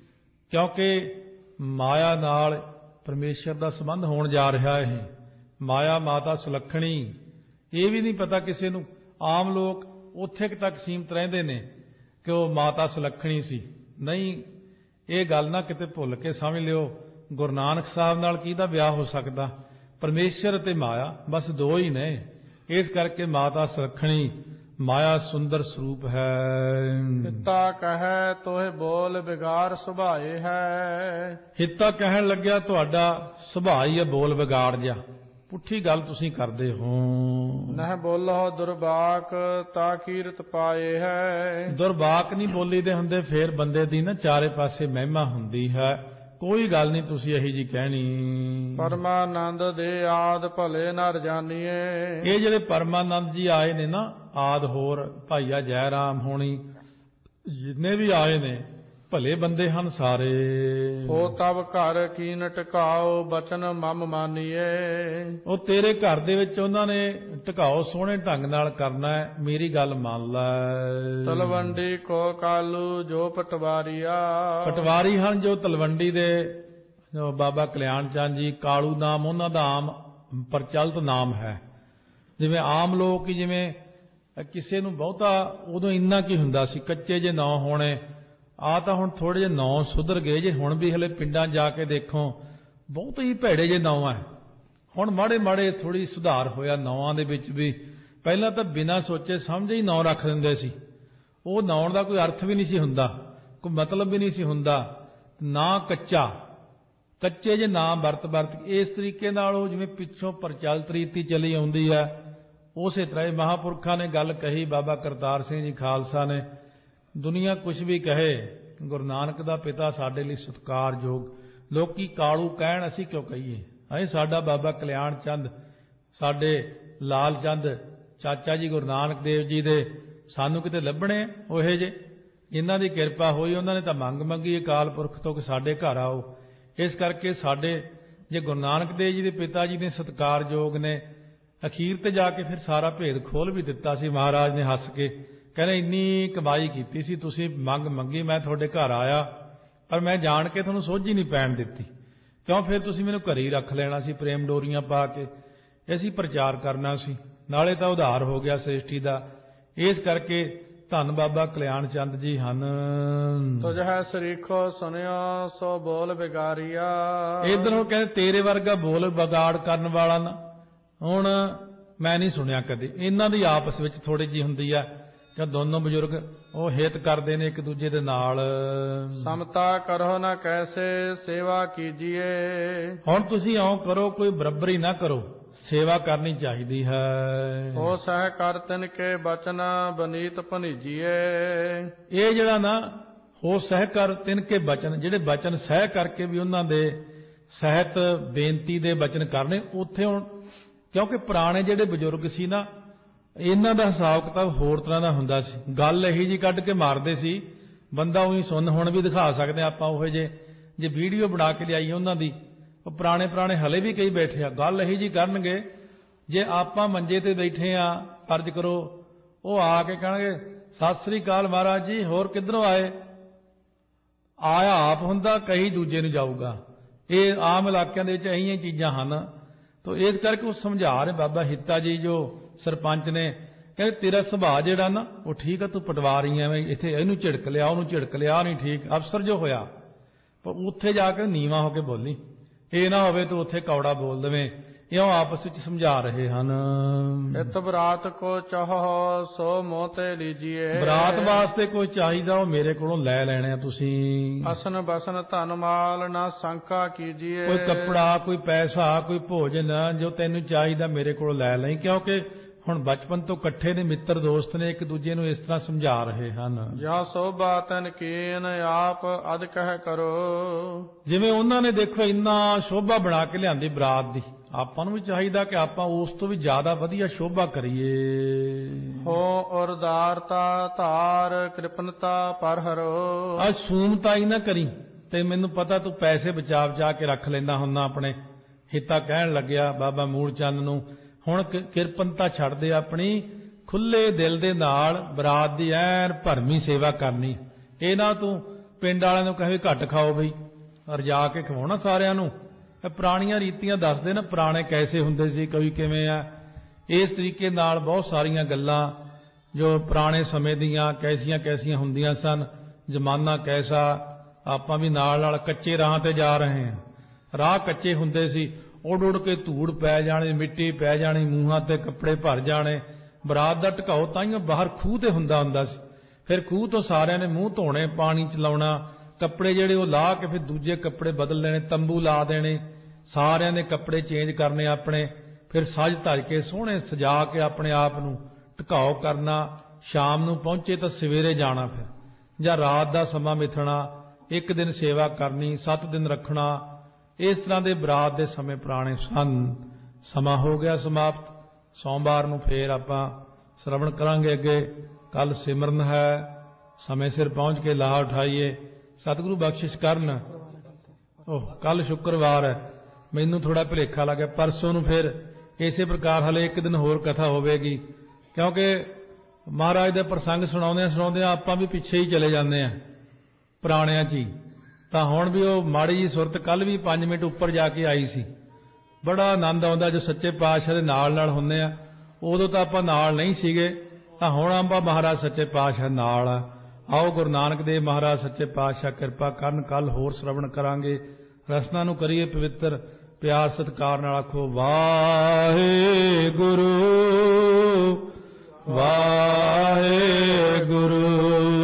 ਕਿਉਂਕਿ ਮਾਇਆ ਨਾਲ ਪਰਮੇਸ਼ਰ ਦਾ ਸੰਬੰਧ ਹੋਣ ਜਾ ਰਿਹਾ ਹੈ। ਮਾਇਆ ਮਾਤਾ ਸੁਲੱਖਣੀ, ਇਹ ਵੀ ਨਹੀਂ ਪਤਾ ਕਿਸੇ ਨੂੰ। ਆਮ ਲੋਕ ਉੱਥੇ ਤੱਕ ਸੀਮਤ ਰਹਿੰਦੇ ਨੇ ਕਿ ਉਹ ਮਾਤਾ ਸੁਲੱਖਣੀ ਸੀ। ਨਹੀਂ, ਇਹ ਗੱਲ ਨਾ ਕਿਤੇ ਭੁੱਲ ਕੇ ਸਮਝ ਲਿਓ। ਗੁਰੂ ਨਾਨਕ ਸਾਹਿਬ ਨਾਲ ਕਿਹਦਾ ਵਿਆਹ ਹੋ ਸਕਦਾ? ਪਰਮੇਸ਼ਰ ਅਤੇ ਮਾਇਆ, ਬਸ ਦੋ ਹੀ ਨੇ। ਇਸ ਕਰਕੇ ਮਾਤਾ ਸੁਲੱਖਣੀ ਮਾਇਆ ਸੁੰਦਰ ਸਰੂਪ ਹੈ। ਹਿੱਤਾ ਕਹੈ ਤੋਹਿ ਬੋਲ ਵਿਗਾੜ ਸੁਭਾਏ ਹੈ। ਹਿੱਤਾ ਕਹਿਣ ਲੱਗਿਆ ਤੁਹਾਡਾ ਸੁਭਾਅ ਹੀ ਹੈ ਬੋਲ ਵਿਗਾੜ ਜਾ, ਪੁੱਠੀ ਗੱਲ ਤੁਸੀਂ ਕਰਦੇ ਹੋ। ਨਹਿ ਬੋਲੋ ਦੁਰਬਾਕ ਤਾ ਕੀਰਤ ਪਾਏ ਹੈ। ਦੁਰਬਾਕ ਨਹੀਂ ਬੋਲੀ ਦੇ ਹੁੰਦੇ, ਫੇਰ ਬੰਦੇ ਦੀ ਨਾ ਚਾਰੇ ਪਾਸੇ ਮਹਿਮਾ ਹੁੰਦੀ ਹੈ। ਕੋਈ ਗੱਲ ਨਹੀਂ ਤੁਸੀਂ ਇਹੀ ਜੀ ਕਹਿਣੀ। ਪਰਮਾਨੰਦ ਦੇ ਆਦ ਭਲੇ ਨਰ ਜਾਣੀਏ। ਇਹ ਜਿਹੜੇ ਪਰਮਾਨੰਦ ਜੀ ਆਏ ਨੇ ਨਾ, ਆਦ ਹੋਰ ਭਾਈਆ ਜੈ ਰਾਮ ਹੋਣੀ, ਜਿੰਨੇ ਵੀ ਆਏ ਨੇ ਭਲੇ ਬੰਦੇ ਹਨ ਸਾਰੇ। ਹੋ ਤਬ ਘਰ ਕੀਨ ਟਿਕਾਓ ਬਚਨ ਮਮ ਮਾਨੀਏ। ਉਹ ਤੇਰੇ ਘਰ ਦੇ ਵਿੱਚ ਉਹਨਾਂ ਨੇ ਟਿਕਾਓ ਸੋਹਣੇ ਢੰਗ ਨਾਲ ਕਰਨਾ ਹੈ, ਮੇਰੀ ਗੱਲ ਮੰਨ ਲੈ। ਤਲਵੰਡੀ ਕੋ ਕਾਲੂ ਜੋ ਪਟਵਾਰੀਆ। ਪਟਵਾਰੀ ਹਨ ਜੋ ਤਲਵੰਡੀ ਦੇ, ਜੋ ਬਾਬਾ ਕਲਿਆਣ ਚੰਦ ਜੀ, ਕਾਲੂ ਨਾਮ ਉਹਨਾਂ ਦਾ ਆਮ ਪ੍ਰਚਲਿਤ ਨਾਮ ਹੈ। ਜਿਵੇਂ ਆਮ ਲੋਕ ਹੀ, ਜਿਵੇਂ ਕਿਸੇ ਨੂੰ ਬਹੁਤਾ ਉਦੋਂ ਇੰਨਾ ਕੀ ਹੁੰਦਾ ਸੀ, ਕੱਚੇ ਜੇ ਨਾਂ ਹੋਣੇ। ਤਾਂ ਹੁਣ ਥੋੜੇ ਜਿਹੇ ਨਾਂ ਸੁਧਰ ਗਏ ਜੇ, ਹੁਣ ਵੀ ਹਲੇ ਪਿੰਡਾਂ ਜਾ ਕੇ ਦੇਖੋ ਬਹੁਤ ਹੀ ਭੈੜੇ ਜੇ ਨਾਂ ਹੈ। ਹੁਣ ਮਾੜੇ ਮਾੜੇ ਥੋੜੀ ਸੁਧਾਰ ਹੋਇਆ ਨਾਵਾਂ ਦੇ ਵਿੱਚ ਵੀ। ਪਹਿਲਾਂ ਤਾਂ ਬਿਨਾਂ ਸੋਚੇ ਸਮਝੇ ਹੀ ਨਾਂ ਰੱਖ ਦਿੰਦੇ ਸੀ। ਉਹ ਨਾਂ ਦਾ ਕੋਈ ਅਰਥ ਵੀ ਨਹੀਂ ਸੀ ਹੁੰਦਾ, ਕੋਈ ਮਤਲਬ ਵੀ ਨਹੀਂ ਸੀ ਹੁੰਦਾ। ਨਾਂ ਕੱਚਾ, ਕੱਚੇ ਜੇ ਨਾਂ ਵਰਤ ਇਸ ਤਰੀਕੇ ਨਾਲ ਉਹ ਜਿਵੇਂ ਪਿੱਛੋਂ ਪ੍ਰਚਲਿਤ ਰੀਤੀ ਚਲੀ ਆਉਂਦੀ ਹੈ, ਉਸੇ ਤਰ੍ਹਾਂ ਮਹਾਂਪੁਰਖਾਂ ਨੇ ਗੱਲ ਕਹੀ। ਬਾਬਾ ਕਰਤਾਰ ਸਿੰਘ ਜੀ ਖਾਲਸਾ ਨੇ, ਦੁਨੀਆ ਕੁਝ ਵੀ ਕਹੇ, ਗੁਰੂ ਨਾਨਕ ਦਾ ਪਿਤਾ ਸਾਡੇ ਲਈ ਸਤਿਕਾਰਯੋਗ। ਲੋਕੀ ਕਾਲੂ ਕਹਿਣ, ਅਸੀਂ ਕਿਉਂ ਕਹੀਏ? ਸਾਡਾ ਬਾਬਾ ਕਲਿਆਣ ਚੰਦ, ਸਾਡੇ ਲਾਲ ਚੰਦ ਚਾਚਾ ਜੀ ਗੁਰੂ ਨਾਨਕ ਦੇਵ ਜੀ ਦੇ ਸਾਨੂੰ ਕਿਤੇ ਲੱਭਣੇ ਉਹੇ ਜੇ ਜਿਨ੍ਹਾਂ ਦੀ ਕਿਰਪਾ ਹੋਈ ਉਹਨਾਂ ਨੇ ਤਾਂ ਮੰਗ ਮੰਗੀ ਅਕਾਲ ਪੁਰਖ ਤੋਂ ਕਿ ਸਾਡੇ ਘਰ ਆਓ। ਇਸ ਕਰਕੇ ਸਾਡੇ ਜੇ ਗੁਰੂ ਨਾਨਕ ਦੇਵ ਜੀ ਦੇ ਪਿਤਾ ਜੀ ਨੇ ਸਤਿਕਾਰਯੋਗ ਨੇ, ਅਖੀਰ ਤੇ ਜਾ ਕੇ ਫਿਰ ਸਾਰਾ ਭੇਦ ਖੋਲ੍ਹ ਵੀ ਦਿੱਤਾ ਸੀ। ਮਹਾਰਾਜ ਨੇ ਹੱਸ ਕੇ ਕਹਿੰਦੇ ਇੰਨੀ ਕਮਾਈ ਕੀਤੀ ਸੀ, ਤੁਸੀਂ ਮੰਗ ਮੰਗੀ, ਮੈਂ ਤੁਹਾਡੇ ਘਰ ਆਇਆ, ਪਰ ਮੈਂ ਜਾਣ ਕੇ ਤੁਹਾਨੂੰ ਸੋਝੀ ਨਹੀਂ ਪੈਣ ਦਿੱਤੀ। ਕਿਉਂ? ਫਿਰ ਤੁਸੀਂ ਮੈਨੂੰ ਘਰੇ ਹੀ ਰੱਖ ਲੈਣਾ ਸੀ ਪ੍ਰੇਮ ਡੋਰੀਆਂ ਪਾ ਕੇ, ਅਸੀਂ ਪ੍ਰਚਾਰ ਕਰਨਾ ਸੀ, ਨਾਲੇ ਤਾਂ ਉਧਾਰ ਹੋ ਗਿਆ ਸ੍ਰਿਸ਼ਟੀ ਦਾ। ਇਸ ਕਰਕੇ ਧੰਨ ਬਾਬਾ ਕਲਿਆਣ ਚੰਦ ਜੀ ਹਨ। ਤੁਝ ਹੈ ਸਰੀਖੋ ਸੁਨਿਓ ਸੋ ਬੋਲ ਵਿਗਾਰੀਆ। ਇੱਧਰੋਂ ਕਹਿੰਦੇ ਤੇਰੇ ਵਰਗਾ ਬੋਲ ਵਿਗਾੜ ਕਰਨ ਵਾਲਾ ਨਾ ਹੁਣ ਮੈਂ ਨਹੀਂ ਸੁਣਿਆ ਕਦੇ। ਇਹਨਾਂ ਦੀ ਆਪਸ ਵਿੱਚ ਥੋੜੀ ਜਿਹੀ ਹੁੰਦੀ ਆ ਕਿ ਦੋਨੋਂ ਬਜ਼ੁਰਗ ਉਹ ਹਿੱਤ ਕਰਦੇ ਨੇ ਇੱਕ ਦੂਜੇ ਦੇ ਨਾਲ। ਸਮਤਾ ਕਰੋ ਨਾ ਕੈਸੇ ਸੇਵਾ ਕੀਜੀਏ। ਹੁਣ ਤੁਸੀਂ ਇਉਂ ਕਰੋ, ਕੋਈ ਬਰਾਬਰੀ ਨਾ ਕਰੋ, ਸੇਵਾ ਕਰਨੀ ਚਾਹੀਦੀ ਹੈ। ਉਹ ਸਹਿ ਕਰ ਤਿਨ ਕੇ ਬਚਨ ਬਨੀਤ ਭਨੀਜੀਏ। ਇਹ ਜਿਹੜਾ ਨਾ ਹੋ ਸਹਿ ਕਰ ਤਿਨ ਕੇ ਬਚਨ, ਜਿਹੜੇ ਬਚਨ ਸਹਿ ਕਰਕੇ ਵੀ ਉਹਨਾਂ ਦੇ ਸਹਿਤ ਬੇਨਤੀ ਦੇ ਬਚਨ ਕਰਨੇ ਉੱਥੇ ਹੁਣ, ਕਿਉਂਕਿ ਪੁਰਾਣੇ ਜਿਹੜੇ ਬਜ਼ੁਰਗ ਸੀ ਨਾ ਇਹਨਾਂ ਦਾ ਹਿਸਾਬ ਕਿਤਾਬ ਹੋਰ ਤਰ੍ਹਾਂ ਦਾ ਹੁੰਦਾ ਸੀ। ਗੱਲ ਇਹੀ ਜੀ ਕੱਢ ਕੇ ਮਾਰਦੇ ਸੀ, ਬੰਦਾ ਉਹੀ ਸੁਣ। ਹੁਣ ਵੀ ਦਿਖਾ ਸਕਦੇ ਆਪਾਂ ਉਹ ਜੇ ਵੀਡੀਓ ਬਣਾ ਕੇ ਲਿਆਈ ਉਹਨਾਂ ਦੀ, ਉਹ ਪੁਰਾਣੇ ਹਲੇ ਵੀ ਕਈ ਬੈਠੇ ਆ, ਗੱਲ ਇਹੀ ਜੀ ਕਰਨਗੇ। ਜੇ ਆਪਾਂ ਮੰਜੇ ਤੇ ਬੈਠੇ ਆ, ਫਰਜ਼ ਕਰੋ ਉਹ ਆ ਕੇ ਕਹਿਣਗੇ ਸਤਿ ਸ੍ਰੀ ਅਕਾਲ ਮਹਾਰਾਜ ਜੀ, ਹੋਰ ਕਿੱਧਰੋਂ ਆਏ? ਆਇਆ ਆਪ ਹੁੰਦਾ, ਕਹੀ ਦੂਜੇ ਨੂੰ ਜਾਊਗਾ। ਇਹ ਆਮ ਇਲਾਕਿਆਂ ਦੇ ਵਿੱਚ ਇਹੀਆਂ ਚੀਜ਼ਾਂ ਹਨ। ਤਾਂ ਇਸ ਕਰਕੇ ਉਹ ਸਮਝਾ ਰਹੇ ਬਾਬਾ ਹਿੱਤਾ ਜੀ ਜੋ ਸਰਪੰਚ ਨੇ, ਕਹਿੰਦੇ ਤੇਰਾ ਸੁਭਾਅ ਜਿਹੜਾ ਨਾ ਉਹ ਠੀਕ ਆ, ਤੂੰ ਪਟਵਾਰੀ ਐ, ਇੱਥੇ ਇਹਨੂੰ ਝਿੜਕ ਲਿਆ ਉਹਨੂੰ ਝਿੜਕ ਲਿਆ, ਨਹੀਂ ਠੀਕ ਅਫਸਰ ਜੋ ਹੋਇਆ, ਪਰ ਉੱਥੇ ਜਾ ਕੇ ਨੀਵਾਂ ਹੋ ਕੇ ਬੋਲੀ। ਇਹ ਨਾ ਹੋਵੇ ਤੂੰ ਉੱਥੇ ਕੌੜਾ ਬੋਲ ਦੇਵੇਂ। ਇਉਂ ਆਪਸ ਵਿੱਚ ਸਮਝਾ ਰਹੇ ਹਨ। ਇਤ ਬਰਾਤ ਕੋ ਚਾਹੋ ਸੋ ਮੋਹ ਤੇ ਲੀਜੀਏ। ਬਰਾਤ ਵਾਸਤੇ ਕੋਈ ਚਾਹੀਦਾ ਉਹ ਮੇਰੇ ਕੋਲੋਂ ਲੈ ਲੈਣੇ ਆ ਤੁਸੀਂ। ਅਸਨ ਬਸਨ ਧਨ ਮਾਲ ਨਾ ਸ਼ੰਕਾ ਕੀਜੀਏ। ਕੋਈ ਕੱਪੜਾ, ਕੋਈ ਪੈਸਾ, ਕੋਈ ਭੋਜਨ ਜੋ ਤੈਨੂੰ ਚਾਹੀਦਾ ਮੇਰੇ ਕੋਲੋਂ ਲੈ ਲਈ। ਕਿਉਂਕਿ ਹੁਣ ਬਚਪਨ ਤੋਂ ਇਕੱਠੇ ਨੇ, ਮਿੱਤਰ ਦੋਸਤ ਨੇ, ਇੱਕ ਦੂਜੇ ਨੂੰ ਇਸ ਤਰ੍ਹਾਂ ਸਮਝਾ ਰਹੇ ਹਨ। ਜਾਂ ਸੋਭਾ ਤਨ ਕੀਨ ਆਪ ਅਦ ਕਹਿ ਕਰੋ। ਜਿਵੇਂ ਉਹਨਾਂ ਨੇ ਦੇਖੋ ਇੰਨਾ ਸ਼ੋਭਾ ਬਣਾ ਕੇ ਲਿਆਂਦੀ ਬਰਾਤ ਦੀ, ਆਪਾਂ ਨੂੰ ਵੀ ਚਾਹੀਦਾ ਕਿ ਆਪਾਂ ਉਸ ਤੋਂ ਵੀ ਜ਼ਿਆਦਾ ਵਧੀਆ ਸ਼ੋਭਾ ਕਰੀਏ। ਹੋ ਉਰਦਾਰਤਾ ਧਾਰ ਕਿਰਪਨਤਾ ਪਰ ਹਰੋ। ਅੱਜ ਸੂਮਤਾ ਹੀ ਨਾ ਕਰੀ, ਤੇ ਮੈਨੂੰ ਪਤਾ ਤੂੰ ਪੈਸੇ ਬਚਾ ਕੇ ਰੱਖ ਲੈਂਦਾ ਹੁੰਦਾ ਆਪਣੇ। ਹਿੱਤਾ ਕਹਿਣ ਲੱਗਿਆ ਬਾਬਾ ਮੂਲ ਚੰਦ ਨੂੰ, ਹੁਣ ਕਿਰਪਨਤਾ ਛੱਡ ਦੇ, ਆਪਣੀ ਖੁੱਲੇ ਦਿਲ ਦੇ ਨਾਲ ਬਰਾਤ ਦੀ ਐਨ ਭਰਮੀ ਸੇਵਾ ਕਰਨੀ। ਇਹ ਨਾ ਤੂੰ ਪਿੰਡ ਵਾਲਿਆਂ ਨੂੰ ਕਹੇ ਘੱਟ ਖਾਓ ਬਈ, ਰਜਾ ਕੇ ਖਵਾਉਣਾ ਸਾਰਿਆਂ ਨੂੰ। ਪੁਰਾਣੀਆਂ ਰੀਤੀਆਂ ਦੱਸਦੇ ਨਾ ਪੁਰਾਣੇ ਕੈਸੇ ਹੁੰਦੇ ਸੀ, ਕੋਈ ਕਿਵੇਂ ਆ। ਇਸ ਤਰੀਕੇ ਨਾਲ ਬਹੁਤ ਸਾਰੀਆਂ ਗੱਲਾਂ ਜੋ ਪੁਰਾਣੇ ਸਮੇਂ ਦੀਆਂ ਕੈਸੀਆਂ ਹੁੰਦੀਆਂ ਸਨ। ਜ਼ਮਾਨਾ ਕੈਸਾ, ਆਪਾਂ ਵੀ ਨਾਲ ਕੱਚੇ ਰਾਹਾਂ ਤੇ ਜਾ ਰਹੇ ਹਾਂ। ਰਾਹ ਕੱਚੇ ਹੁੰਦੇ ਸੀ, ਉੱਡ ਕੇ ਧੂੜ ਪੈ ਜਾਣੀ, ਮਿੱਟੀ ਪੈ ਜਾਣੀ, ਮੂੰਹਾਂ ਤੇ ਕੱਪੜੇ ਭਰ ਜਾਣੇ। ਬਰਾਤ ਦਾ ਢਕਾਓ ਤਾਂਹੀਓ ਬਾਹਰ ਖੂਹ ਤੇ ਹੁੰਦਾ ਸੀ। ਫਿਰ ਖੂਹ ਤੋਂ ਸਾਰਿਆਂ ਨੇ ਮੂੰਹ ਧੋਣੇ, ਪਾਣੀ ਚਲਾਉਣਾ, ਕੱਪੜੇ ਜਿਹੜੇ ਉਹ ਲਾ ਕੇ ਫਿਰ ਦੂਜੇ ਕੱਪੜੇ ਬਦਲ ਲੈਣੇ, ਤੰਬੂ ਲਾ ਦੇਣੇ, ਸਾਰਿਆਂ ਨੇ ਕੱਪੜੇ ਚੇਂਜ ਕਰਨੇ ਆਪਣੇ। ਫਿਰ ਸਜ ਧਜ ਕੇ ਸੋਹਣੇ ਸਜਾ ਕੇ ਆਪਣੇ ਆਪ ਨੂੰ ਢਕਾਓ ਕਰਨਾ। ਸ਼ਾਮ ਨੂੰ ਪਹੁੰਚੇ ਤਾਂ ਸਵੇਰੇ ਜਾਣਾ, ਫਿਰ ਜਾਂ ਰਾਤ ਦਾ ਸਮਾਂ ਮਿਥਣਾ, ਇੱਕ ਦਿਨ ਸੇਵਾ ਕਰਨੀ, 7 ਦਿਨ ਰੱਖਣਾ। ਇਸ ਤਰ੍ਹਾਂ ਦੇ ਬਰਾਤ ਦੇ ਸਮੇਂ ਪੁਰਾਣੇ ਸਨ। ਸਮਾਂ ਹੋ ਗਿਆ ਸਮਾਪਤ। ਸੋਮਵਾਰ ਨੂੰ ਫੇਰ ਆਪਾਂ ਸ਼ਰਵਣ ਕਰਾਂਗੇ ਅੱਗੇ। ਕੱਲ ਸਿਮਰਨ ਹੈ, ਸਮੇਂ ਸਿਰ ਪਹੁੰਚ ਕੇ ਲਾਹਾ ਉਠਾਈਏ। ਸਤਿਗੁਰੂ ਬਖਸ਼ਿਸ਼ ਕਰਨ। ਕੱਲ ਸ਼ੁੱਕਰਵਾਰ ਹੈ, ਮੈਨੂੰ ਥੋੜਾ ਭੁਲੇਖਾ ਲੱਗਿਆ। ਪਰਸੋਂ ਨੂੰ ਫਿਰ ਇਸੇ ਪ੍ਰਕਾਰ ਹਲੇ ਇੱਕ ਦਿਨ ਹੋਰ ਕਥਾ ਹੋਵੇਗੀ, ਕਿਉਂਕਿ ਮਹਾਰਾਜ ਦੇ ਪ੍ਰਸੰਗ ਸੁਣਾਉਂਦੇ ਆਪਾਂ ਵੀ ਪਿੱਛੇ ਹੀ ਚਲੇ ਜਾਂਦੇ ਆ ਪੁਰਾਣਿਆਂ 'ਚ ਹੀ। ਤਾਂ ਹੁਣ ਵੀ ਉਹ ਮਾੜੀ ਜੀ ਸੁਰਤ ਕੱਲ ਵੀ 5 ਮਿੰਟ ਉੱਪਰ ਜਾ ਕੇ ਆਈ ਸੀ। ਬੜਾ ਆਨੰਦ ਆਉਂਦਾ ਜੋ ਸੱਚੇ ਪਾਤਸ਼ਾਹ ਦੇ ਨਾਲ ਹੁੰਦੇ ਆ। ਉਦੋਂ ਤਾਂ ਆਪਾਂ ਨਾਲ ਨਹੀਂ ਸੀਗੇ, ਤਾਂ ਹੁਣ ਆਪਾਂ ਮਹਾਰਾਜ ਸੱਚੇ ਪਾਤਸ਼ਾਹ ਨਾਲ ਆ। ਆਓ ਗੁਰੂ ਨਾਨਕ ਦੇਵ ਮਹਾਰਾਜ ਸੱਚੇ ਪਾਤਸ਼ਾਹ ਕਿਰਪਾ ਕਰਨ। ਕੱਲ ਹੋਰ ਸ਼ਰਵਣ ਕਰਾਂਗੇ। ਰਸਨਾ ਨੂੰ ਕਰੀਏ ਪਵਿੱਤਰ। ਪਿਆਰ ਸਤਿਕਾਰ ਨਾਲ ਆਖੋ ਵਾਹਿਗੁਰੂ ਵਾਹਿਗੁਰੂ।